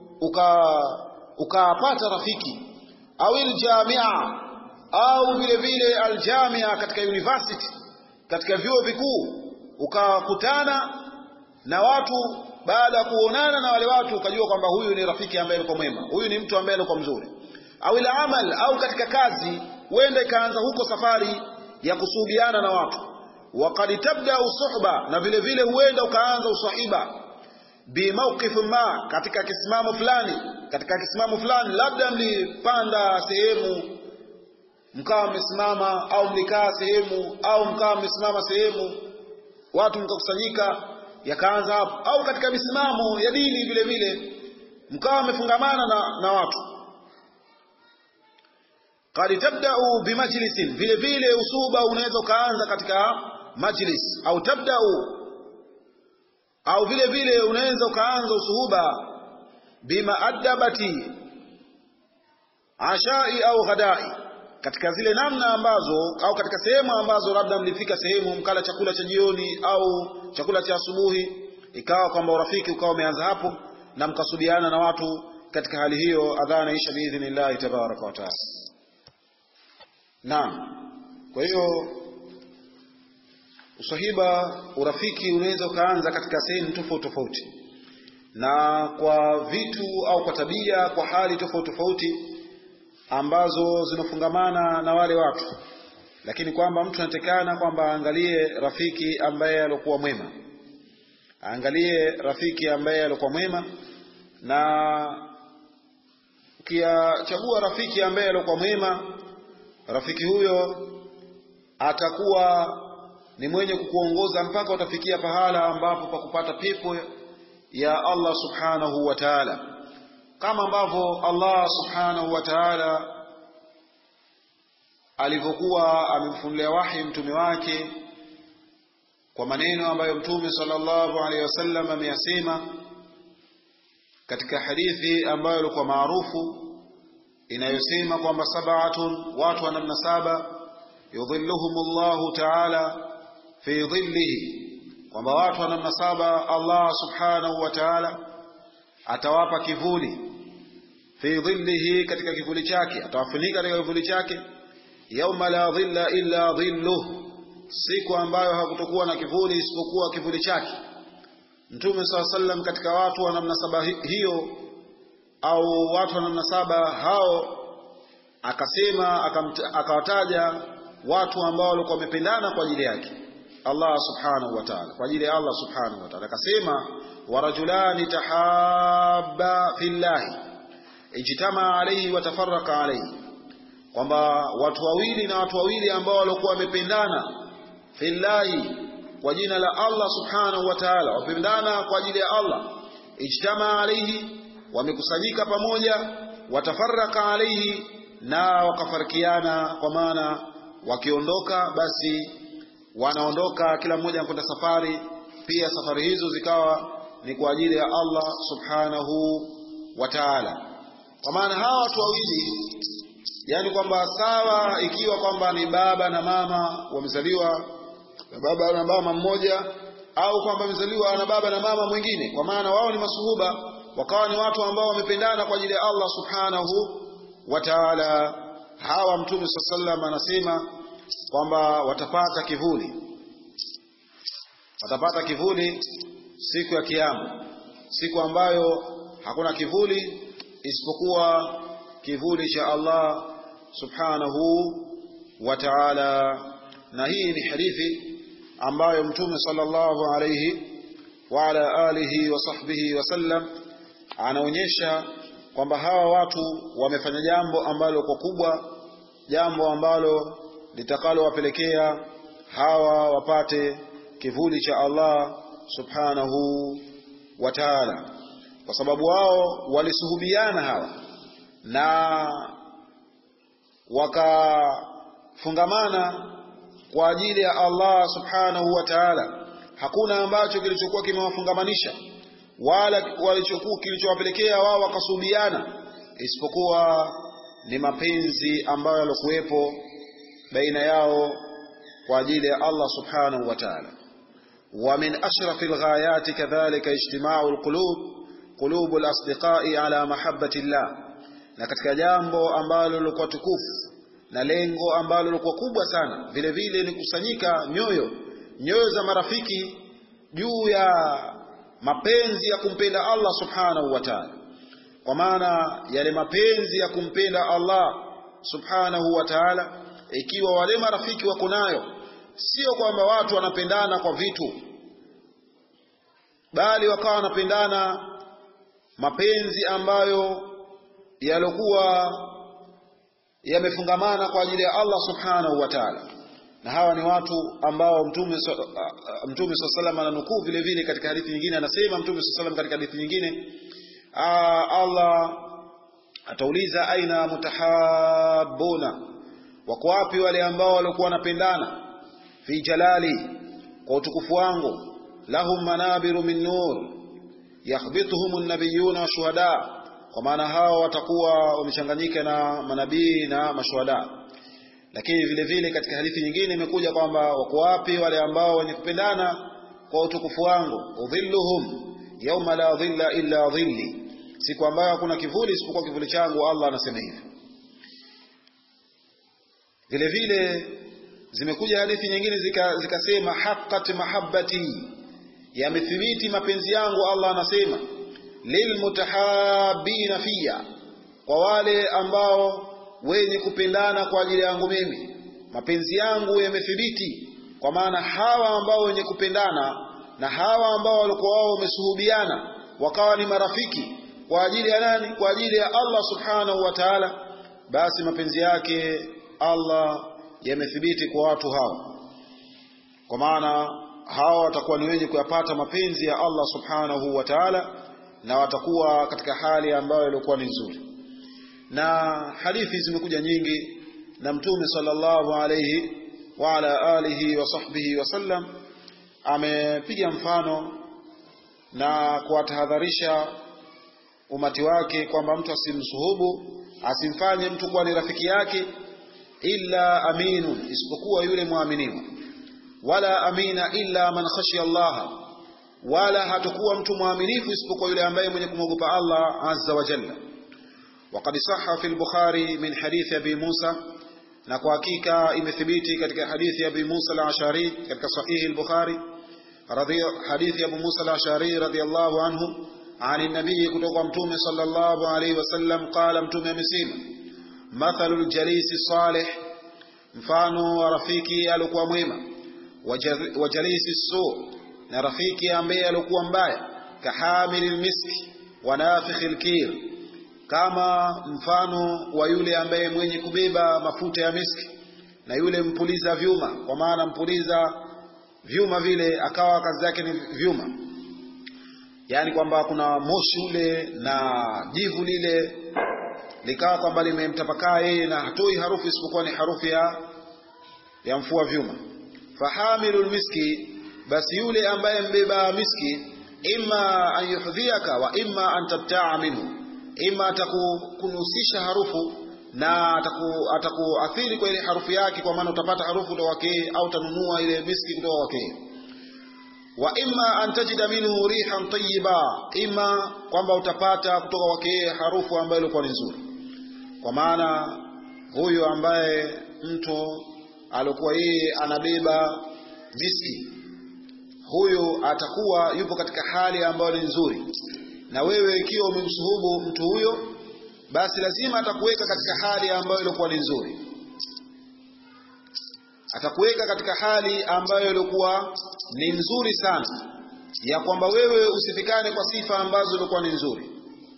Speaker 1: ukapata rafiki, au aljamia, au vile vile aljamia, katika university, katika vyuo vikuu, ukakutana na watu. Baada ya kuonana na wale watu ukajua kwamba huyu ni rafiki ambaye alikuwa mwema, huyu ni mtu ambaye alikuwa mzuri. Au ila amal, au katika kazi, huenda ikaanza huko safari ya kusuhubiana na watu. Waqad tabda usuhba, na vile vile huenda ukaanza usahiba bi mawqif ma, katika kisimamo fulani, labda mlipanda sehemu mkawa mmesimama, au mlikaa sehemu, au mkawa mmesimama sehemu, watu mkakusanyika, yakaanza hapo. Au katika misimamo ya dini vile vile mkawa mmefungamana na watu. qad tabda'u bimajlisin, vile vile usuhuba unaweza kaanza katika majlis, au tabda'u, au vile vile unaweza kaanza usuhuba bimaadabati ashai au ghadai, katika zile namna ambazo au katika sehemu ambazo labda mlifika sehemu mkala chakula cha jioni au chakula cha asubuhi, ikawa kwamba urafiki ukawa umeanza hapo na mkasubiana na watu katika hali hiyo, adhana isha biidhnillah tabaraka wa taala. Naam, kwa hiyo usahiba, urafiki unaweza kaanza katika sehemu tofauti tofauti na kwa vitu au kwa tabia, kwa hali tofauti tofauti ambazo zinafungamana na wale watu, lakini kwamba mtu anatekana kwamba aangalie rafiki ambaye alikuwa mwema, aangalie rafiki ambaye alikuwa mwema, na ukiachagua rafiki ambaye alikuwa mwema, rafiki huyo atakuwa ni mwenye kukuongoza mpaka utafikia pahala ambapo pa kupata pepo ya Allah subhanahu wa ta'ala, kama ambavyo Allah subhanahu wa ta'ala alivyokuwa amemfunulia wahi mtume wake kwa maneno ambayo mtume sallallahu alaihi wasallam ameyasema katika hadithi ambayo ilikuwa maarufu inayosema kwamba sab'atun, watu wa namna saba, yudhilluhumullahu ta'ala fi dhillihi, kwamba watu wa namna saba Allah subhanahu wa ta'ala atawapa kivuli, fi dhillihi, katika kivuli chake, atawafunika katika kivuli chake, yauma la dhilla illa dhilluh, siku ambayo hakutokuwa na kivuli isipokuwa kivuli chake. Mtume SAW katika watu wa namna saba hiyo au watu wa namna saba hao akasema, akawataja watu ambao walikuwa wamependana kwa ajili yake Allah subhanahu wa ta'ala, kwa ajili ya Allah subhanahu wa ta'ala. Akasema warajulani tahabba fillahi ijtama alayhi wa tafarraqa alayhi, kwamba watu wawili na watu wawili ambao walikuwa wamependana fillahi, kwa jina la Allah subhanahu wa ta'ala, wapendana kwa ajili ya Allah, ijtama alayhi, wamekusanyika pamoja, watafarraqa alayhi, na wakafarikiana, kwa maana wakiondoka basi wanaondoka kila mmoja anakwenda safari, pia safari hizo zikawa ni kwa ajili ya Allah subhanahu wa ta'ala. Kwa maana hawa watu wawili, yani kwamba sawa ikiwa kwamba ni baba na mama wamezaliwa na baba na mama mmoja, au kwamba wamezaliwa na baba na mama mwingine, kwa maana wao ni masuhuba, wakawa ni watu ambao wamependana kwa ajili ya Allah subhanahu wa ta'ala. Hawa Mtume sallallahu anasema kwamba watapata kivuli, watapata kivuli siku ya Kiyama, siku ambayo hakuna kivuli isipokuwa kivuli cha Allah subhanahu wa ta'ala. Na hii ni hadithi ambayo Mtume sallallahu alayhi wa ala alihi wa sahbihi wasallam anaonyesha kwamba hawa watu wamefanya jambo ambalo kwa kubwa, jambo ambalo litakalo wapelekea hawa wapate kivuli cha Allah subhanahu wa ta'ala, kwa sababu wao walisuhubiana hawa na wakafungamana kwa ajili ya Allah subhanahu wa ta'ala. Hakuna ambacho kilichokuwa kimewafungamanisha wala walichokuwa kilichowapelekea wao wakasuhubiana isipokuwa ni mapenzi ambayo yalikuwepo baina yao kwa ajili ya Allah subhanahu wa ta'ala. Wa min ashrafil ghayati kadhalika ijtima'u alqulub, qulubul asdiqai ala mahabbati Allah, na katika jambo ambalo lilikuwa tukufu na lengo ambalo lilikuwa kubwa sana vile vile ni kusanyika nyoyo za marafiki juu ya mapenzi ya kumpenda Allah subhanahu wa ta'ala. Kwa maana yale mapenzi ya kumpenda Allah subhanahu wa ta'ala, ikiwa wale marafiki wako nayo, sio kwamba watu wanapendana kwa vitu, bali wakawa wanapendana mapenzi ambayo yalikuwa yamefungamana kwa ajili ya Allah subhanahu wa ta'ala. Na hawa ni watu ambao Mtume sallallahu ananukuu vile vile katika hadithi nyingine, anasema Mtume sallallahu katika hadithi nyingine, Allah atauliza aina mutahabbuna, wako wapi wale ambao walikuwa wanapendana, fi jalali, kwa utukufu wangu, lahum manabiru min nur yakhbituhum an-nabiyuna wa shuhada, kwa maana hao watakuwa wamechanganyika na manabii na mashuhada. Lakini vile vile katika hadithi nyingine imekuja kwamba wako wapi wale ambao wenye kupendana kwa utukufu wangu, udhilluhum yawma la dhilla illa dhilli, siku ambayo hakuna kivuli isipokuwa kivuli changu. Allah anasema hivyo. Vile vile zimekuja hadithi nyingine zikasema haqqat mahabbati, yamethibiti mapenzi yangu. Allah anasema lilmutahabbina fiya, kwa wale ambao wenye kupendana kwa ajili yangu mimi, mapenzi yangu yamethibiti. Kwa maana hawa ambao wenye kupendana na hawa ambao walikuwa wao wamesuhubiana wakawa ni marafiki kwa ajili ya nani? Kwa ajili ya Allah subhanahu wa ta'ala, basi mapenzi yake Allah yamethibiti kwa watu hao. Kwa maana hao watakuwa ni wenye kuyapata mapenzi ya Allah subhanahu wa ta'ala, na watakuwa katika hali ambayo ilikuwa ni nzuri. Na hadithi zimekuja nyingi, na Mtume sallallahu alayhi wa ala alihi wa sahbihi wasallam amepiga mfano na kuwatahadharisha umati wake kwamba mtu asimsuhubu, asimfanye mtu kuwa ni rafiki yake, illa aminun, isipokuwa yule muaminiwa, wala amina illa man khashiya Allah, wala hatakuwa mtu muaminifu isipokuwa yule ambaye mwenye kumwogopa Allah azza wa jalla. Waqad sahha fi al-Bukhari min hadith Abi Musa, na kwa hakika imethibiti katika hadithi ya Abi Musa al-Ash'ari katika sahihi al-Bukhari, hadithi ya Abu Musa al-Ash'ari radhiyallahu anhu ani nabii, kutoka Mtume sallallahu alayhi wasallam, qala, Mtume amesema, mathalul jalisi salih, mfano wa rafiki alikuwa mwema, wa jalisi su, na rafiki ambaye alikuwa mbaya, kahamilil miski wa nafikhil kir, kama mfano wa yule ambaye mwenye kubeba mafuta ya miski na yule mpuliza vyuma, kwa maana mpuliza vyuma vile akawa kazi yake ni vyuma, yani kwamba kuna moshi ule na jivu lile likawa kwamba limemtapakaa yeye na hatoi harufu isipokuwa ni harufu ya mfua vyuma. Fahamilul miski, basi yule ambaye mbeba miski, imma an yuhdhiyaka wa imma an tabta'a minhu, imma atakunusisha harufu na atakuathiri kwa ile harufu yake, kwa maana utapata harufu kutoka kwake, au utanunua ile miski kutoka kwake. Wa imma an tajida minhu rihan tayyiba, imma kwamba utapata kutoka kwake harufu ambayo ilikuwa ni nzuri. Kwa maana huyu ambaye mtu alikuwa yeye anabeba miski, huyu atakuwa yupo katika hali ambayo ni nzuri, na wewe ikiwa umemsuhubu mtu huyo, basi lazima atakuweka katika hali ambayo ilikuwa ni nzuri, atakuweka katika hali ambayo ilikuwa ni nzuri sana, ya kwamba wewe usifikane kwa sifa ambazo ilikuwa ni nzuri,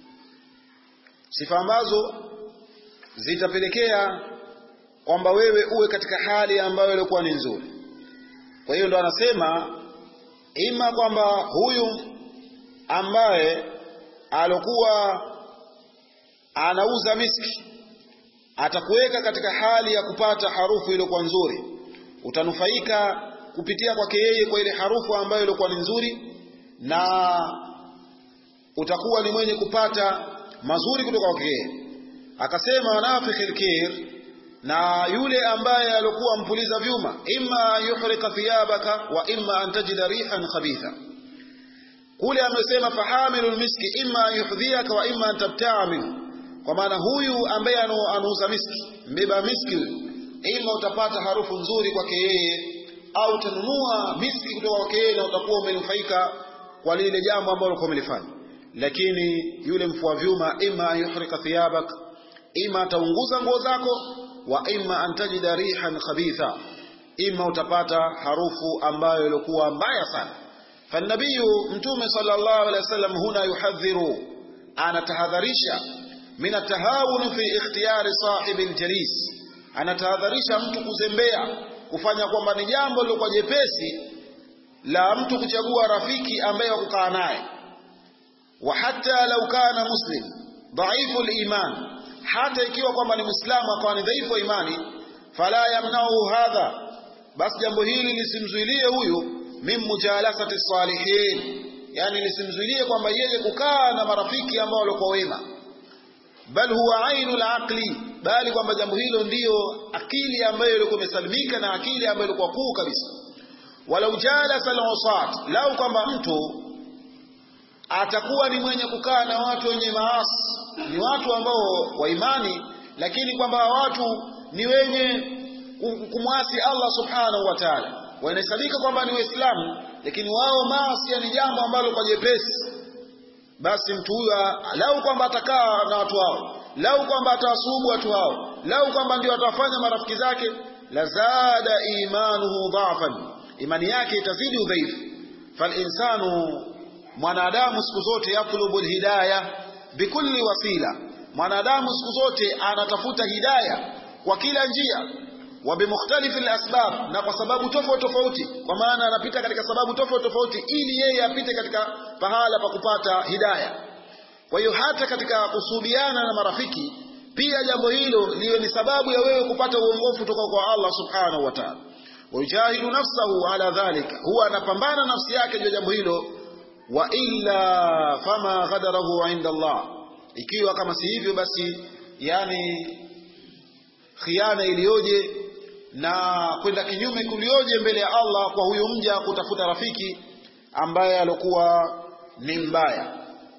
Speaker 1: sifa ambazo zitapelekea kwamba wewe uwe katika hali ambayo ilikuwa ni nzuri. Kwa hiyo ndo anasema ima kwamba huyu ambaye alikuwa anauza miski atakuweka katika hali ya kupata harufu iliyokuwa nzuri, utanufaika kupitia kwake yeye kwa ile harufu ambayo ilikuwa ni nzuri, na utakuwa ni mwenye kupata mazuri kutoka kwake yeye. Akasema nafikhil kir, na yule ambaye alikuwa mpuliza vyuma, imma yuhrika thiyabaka wa imma an tajida rihan khabitha. Kule amesema fahamilul miski imma yuhdhiyaka wa imma an tabta'a minhu, kwa maana huyu ambaye anauza miski, mbeba miski huyu, ima utapata harufu nzuri kwake yeye, au utanunua miski kutoka kwake yeye na utakuwa umenufaika kwa lile jambo ambalo ulikuwa umelifanya. Lakini yule mfua vyuma, imma yuhrika thiyabak, ima ataunguza nguo zako, wa imma an tajida rihan khabitha, ima utapata harufu ambayo ilikuwa mbaya sana. Fanabiyu Mtume sallallahu alaihi wasallam huna yuhadhiru, anatahadharisha min atahawun fi ikhtiyari sahibi aljalis, anatahadharisha mtu kuzembea, kufanya kwamba ni jambo lilokuwa jepesi la mtu kuchagua rafiki ambaye wakukaa naye. Wa hatta law kana muslim dhaifu al-iman, hata ikiwa kwamba ni Muislamu akawa ni dhaifu wa imani, fala yamna'u hadha, basi jambo hili lisimzuilie huyu min mujalasati salihin, yani lisimzuilie kwamba yeye kukaa na marafiki ambao walikuwa wema, bal huwa ainul aqli, bali kwamba jambo hilo ndiyo akili ambayo ilikuwa imesalimika na akili ambayo ilikuwa kuu kabisa. Walau jalasa al-usat, lau kwamba mtu atakuwa ni mwenye kukaa na watu wenye maasi, ni watu ambao wa imani, lakini kwamba watu ni wenye kumwasi Allah subhanahu wa ta'ala, wanahesabika kwamba ni Waislamu, lakini wao maasi ni jambo ambalo kwa jepesi, basi mtu huyo lau kwamba atakaa na watu hao, lau kwamba atawasubu watu hao, lau kwamba ndio atafanya marafiki zake, lazada imanuhu dhafan, imani yake itazidi udhaifu. Fal insanu, mwanadamu siku zote yatlubul hidayah bikulli wasila, mwanadamu siku zote anatafuta hidayah kwa kila njia, wa bimukhtalifi asbab, na kwa sababu tofauti tofauti, kwa maana anapita katika sababu tofauti tofauti ili yeye apite katika pahala pa kupata hidayah. Kwa hiyo hata katika kusubiana na marafiki pia jambo hilo liwe ni sababu ya wewe kupata uongofu kutoka kwa Allah subhanahu wa ta'ala. Wajahidu nafsahu ala dhalika, huwa anapambana nafsi yake juu ya jambo hilo. Wa illa fama ghadarahu inda Allah, ikiwa kama si hivyo basi yani khiana iliyoje na kwenda kinyume kulioje mbele ya Allah kwa huyo mja kutafuta rafiki ambaye alikuwa ni mbaya,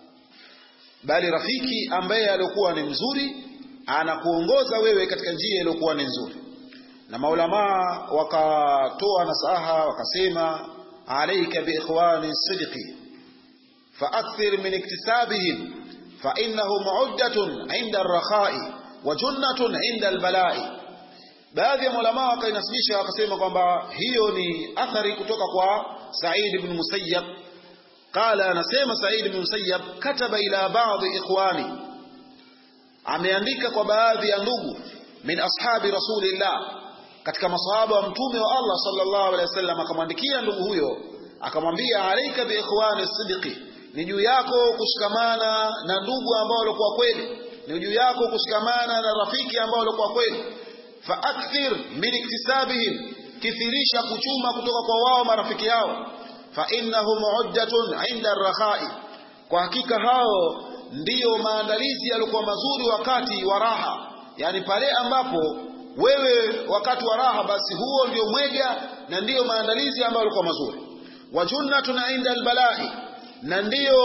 Speaker 1: bali rafiki ambaye alikuwa ni mzuri anakuongoza wewe katika njia iliyokuwa ni nzuri. Na maulama wakatoa nasaha wakasema, alayka bi ikhwani sidqi فأكثر من اكتسابهم فإنهم عدة عند الرخاء وجنة عند البلاء. baadhi ya ulama wakainasibisha wakasema kwamba hiyo ni athari kutoka kwa Sa'id ibn Musayyab. Qala, anasema Sa'id ibn Musayyab, kataba ila baadhi ikhwani, ameandika kwa baadhi ya ndugu, min ashabi rasulillah, katika masahaba wa mtume wa Allah sallallahu alaihi wasallam, akamwandikia ndugu huyo akamwambia, alayka bi ikhwani sidqi, ni juu yako kushikamana na ndugu ambao walikuwa kweli, ni juu yako kushikamana na rafiki ambao walikuwa kweli. Fa akthir min iktisabihim, kithirisha kuchuma kutoka kwa wao marafiki hao. Fa innahum uddatun inda ar-rakhai, kwa hakika hao ndiyo maandalizi yalikuwa mazuri wakati wa raha, yani pale ambapo wewe wakati wa raha, basi huo ndio mwega na ndiyo maandalizi ambayo yalikuwa mazuri. Wa junnatun inda al-bala'i, na ndiyo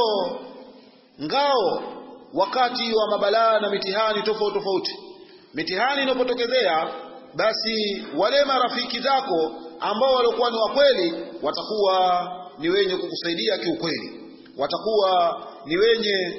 Speaker 1: ngao wakati wa mabalaa na mitihani tofauti tofauti. Mitihani inapotokezea, basi wale marafiki zako ambao walikuwa ni wa kweli watakuwa ni wenye kukusaidia kiukweli, watakuwa ni wenye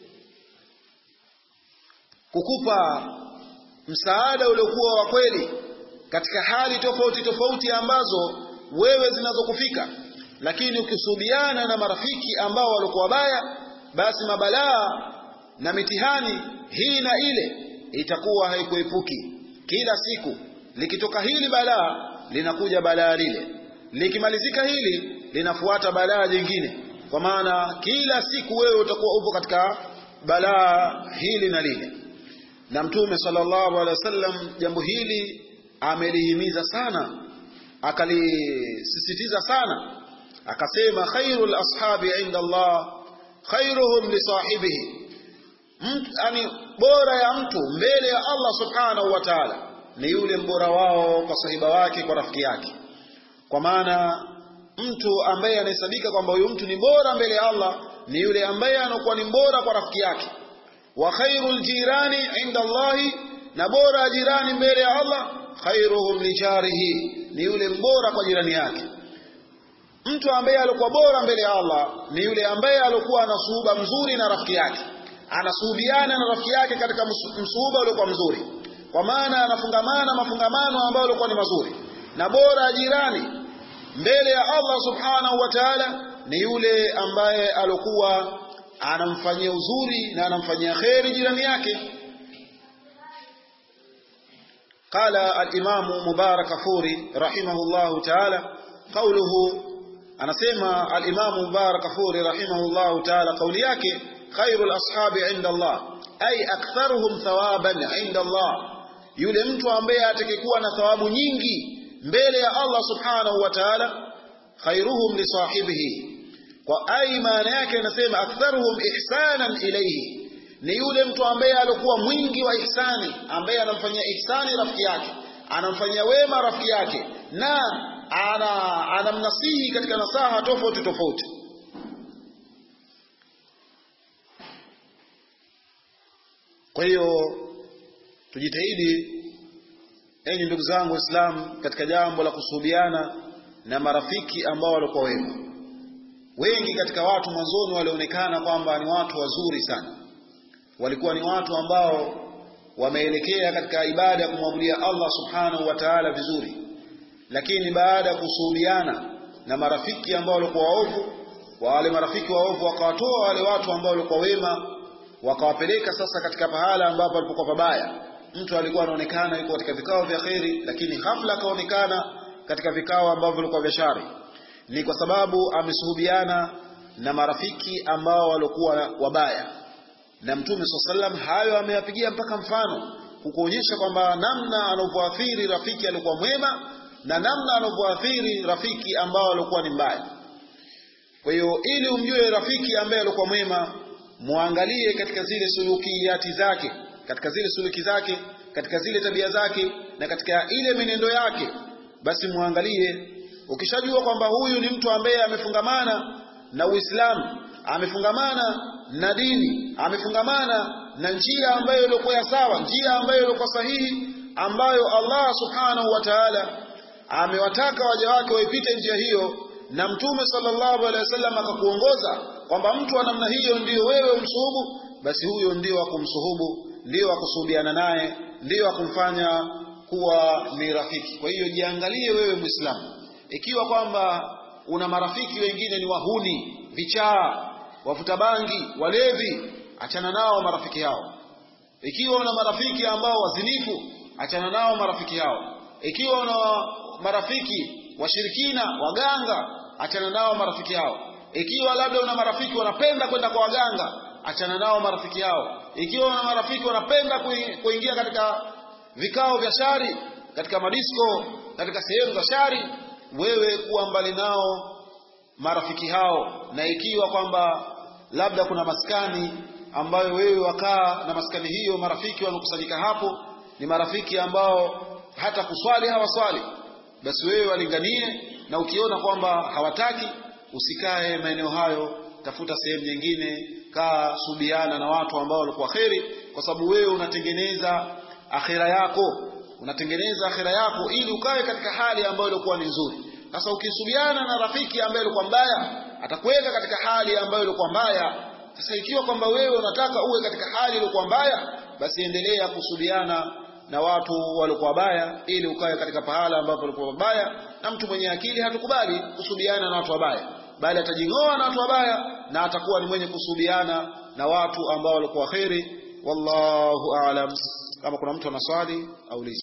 Speaker 1: kukupa msaada uliokuwa wa kweli katika hali tofauti tofauti ambazo wewe zinazokufika. Lakini ukisubiana na marafiki ambao walikuwa wabaya, basi mabalaa na mitihani hii na ile itakuwa haikuepuki. Kila siku likitoka hili balaa linakuja balaa lile, likimalizika hili linafuata balaa jingine, kwa maana kila siku wewe utakuwa upo katika balaa hili na lile. Na Mtume sallallahu alaihi wasallam jambo hili amelihimiza sana, akalisisitiza sana, akasema, khairul ashabi inda Allah khairuhum li sahibihi, yani bora ya mtu mbele ya Allah subhanahu wa ta'ala ni yule mbora wao kwa sahiba wake, kwa rafiki yake. Kwa maana mtu ambaye anahesabika kwamba huyu mtu ni bora mbele ya Allah ni yule ambaye anakuwa ni bora kwa rafiki yake. Wa khairul jirani inda Allah, na bora ya jirani mbele ya Allah, khairuhum li jarihi, ni yule mbora kwa jirani yake. Mtu ambaye alikuwa bora mbele ya Allah ni yule ambaye alikuwa anasuhuba mzuri na rafiki yake, anasuhubiana na rafiki yake katika msuhuba uliokuwa mzuri, kwa maana anafungamana mafungamano ambayo yalikuwa ni mazuri. Na bora jirani mbele ya Allah subhanahu wa ta'ala ni yule ambaye alikuwa anamfanyia uzuri na anamfanyia kheri jirani yake. Qala al-Imam Mubarakfuri rahimahullahu ta'ala qawluhu, anasema al-Imam Mubarakfuri rahimahullahu ta'ala kauli yake, khairul ashabi inda Allah, ay aktharuhum thawaban inda Allah, yule mtu ambaye atakayekuwa na thawabu nyingi mbele ya Allah subhanahu wa ta'ala, khairuhum li sahibihi. Kwa ai maana yake anasema aktharuhum ihsanan ilayhi, ni yule mtu ambaye alikuwa mwingi wa ihsani, ambaye anamfanyia ihsani rafiki yake, anamfanyia wema rafiki yake, na anamnasihi katika nasaha tofauti tofauti. Kwa hiyo tujitahidi enyi ndugu zangu Waislamu katika jambo la kusuhubiana na marafiki ambao walikuwa wema. Wengi katika watu mwanzoni walionekana kwamba ni watu wazuri sana, walikuwa ni watu ambao wameelekea katika ibada ya kumwabudia Allah subhanahu wa ta'ala vizuri, lakini baada ya kusuhubiana na marafiki ambao walikuwa waovu, wale marafiki waovu wakawatoa wale watu ambao walikuwa wema, wakawapeleka sasa katika pahala ambapo walipokuwa pabaya. Mtu alikuwa anaonekana yuko katika vikao vya khairi, lakini ghafla akaonekana katika vikao ambavyo vilikuwa vya shari. Ni kwa sababu amesuhubiana na marafiki ambao walikuwa wabaya. Na Mtume SAW hayo ameyapigia mpaka mfano kukuonyesha kwamba namna anavyoathiri rafiki alikuwa mwema na namna anavyoathiri rafiki ambao alikuwa ni mbaya. Kwa hiyo ili umjue rafiki ambaye alikuwa mwema, muangalie katika zile sulukiyati zake, katika zile suluki zake, katika zile tabia zake, na katika ile menendo yake. Basi muangalie, ukishajua kwamba huyu ni mtu ambaye amefungamana na Uislamu, amefungamana na dini, amefungamana na njia ambayo ilikuwa sawa, njia ambayo ilikuwa sahihi, ambayo Allah subhanahu wa ta'ala amewataka waja wake waipite njia hiyo, na Mtume sallallahu alaihi wasallam akakuongoza kwamba mtu wa namna hiyo ndio wewe umsuhubu, basi huyo ndio wa kumsuhubu, ndio wa kusuhubiana naye, ndio wa kumfanya kuwa ni rafiki. Kwa hiyo jiangalie wewe Muislamu, ikiwa kwamba una marafiki wengine ni wahuni, vichaa, wavuta bangi, walevi, achana nao marafiki hao. Ikiwa una marafiki ambao wazinifu, achana nao marafiki hao. Ikiwa una marafiki washirikina, waganga, achana nao marafiki hao. Ikiwa labda una marafiki wanapenda kwenda kwa waganga, achana nao marafiki hao. Ikiwa una marafiki wanapenda kuingia katika vikao vya shari, katika madisko, katika sehemu za shari, wewe kuwa mbali nao marafiki hao. Na ikiwa kwamba labda kuna maskani ambayo wewe wakaa na maskani hiyo, marafiki wanakusanyika hapo ni marafiki ambao hata kuswali hawaswali, basi wewe walinganie, na ukiona kwamba hawataki usikae maeneo hayo, tafuta sehemu nyingine, kaa subiana na watu ambao walikuwa kheri, kwa sababu wewe unatengeneza akhira yako, unatengeneza akhira yako ili ukae katika hali ambayo ilikuwa ni nzuri. Sasa ukisubiana na rafiki ambaye alikuwa mbaya, atakuweka katika hali ambayo ilikuwa mbaya. Sasa ikiwa kwamba wewe unataka uwe katika hali ilikuwa mbaya, basi endelea kusubiana na watu walikuwa wabaya ili ukae katika pahala ambapo walikuwa wabaya. Na mtu mwenye akili hatukubali kusubiana na watu wabaya, bali atajingoa na watu wabaya na atakuwa ni mwenye kusubiana na watu ambao walikuwa kheri. Wallahu a'lam. Kama kuna mtu ana swali aulize.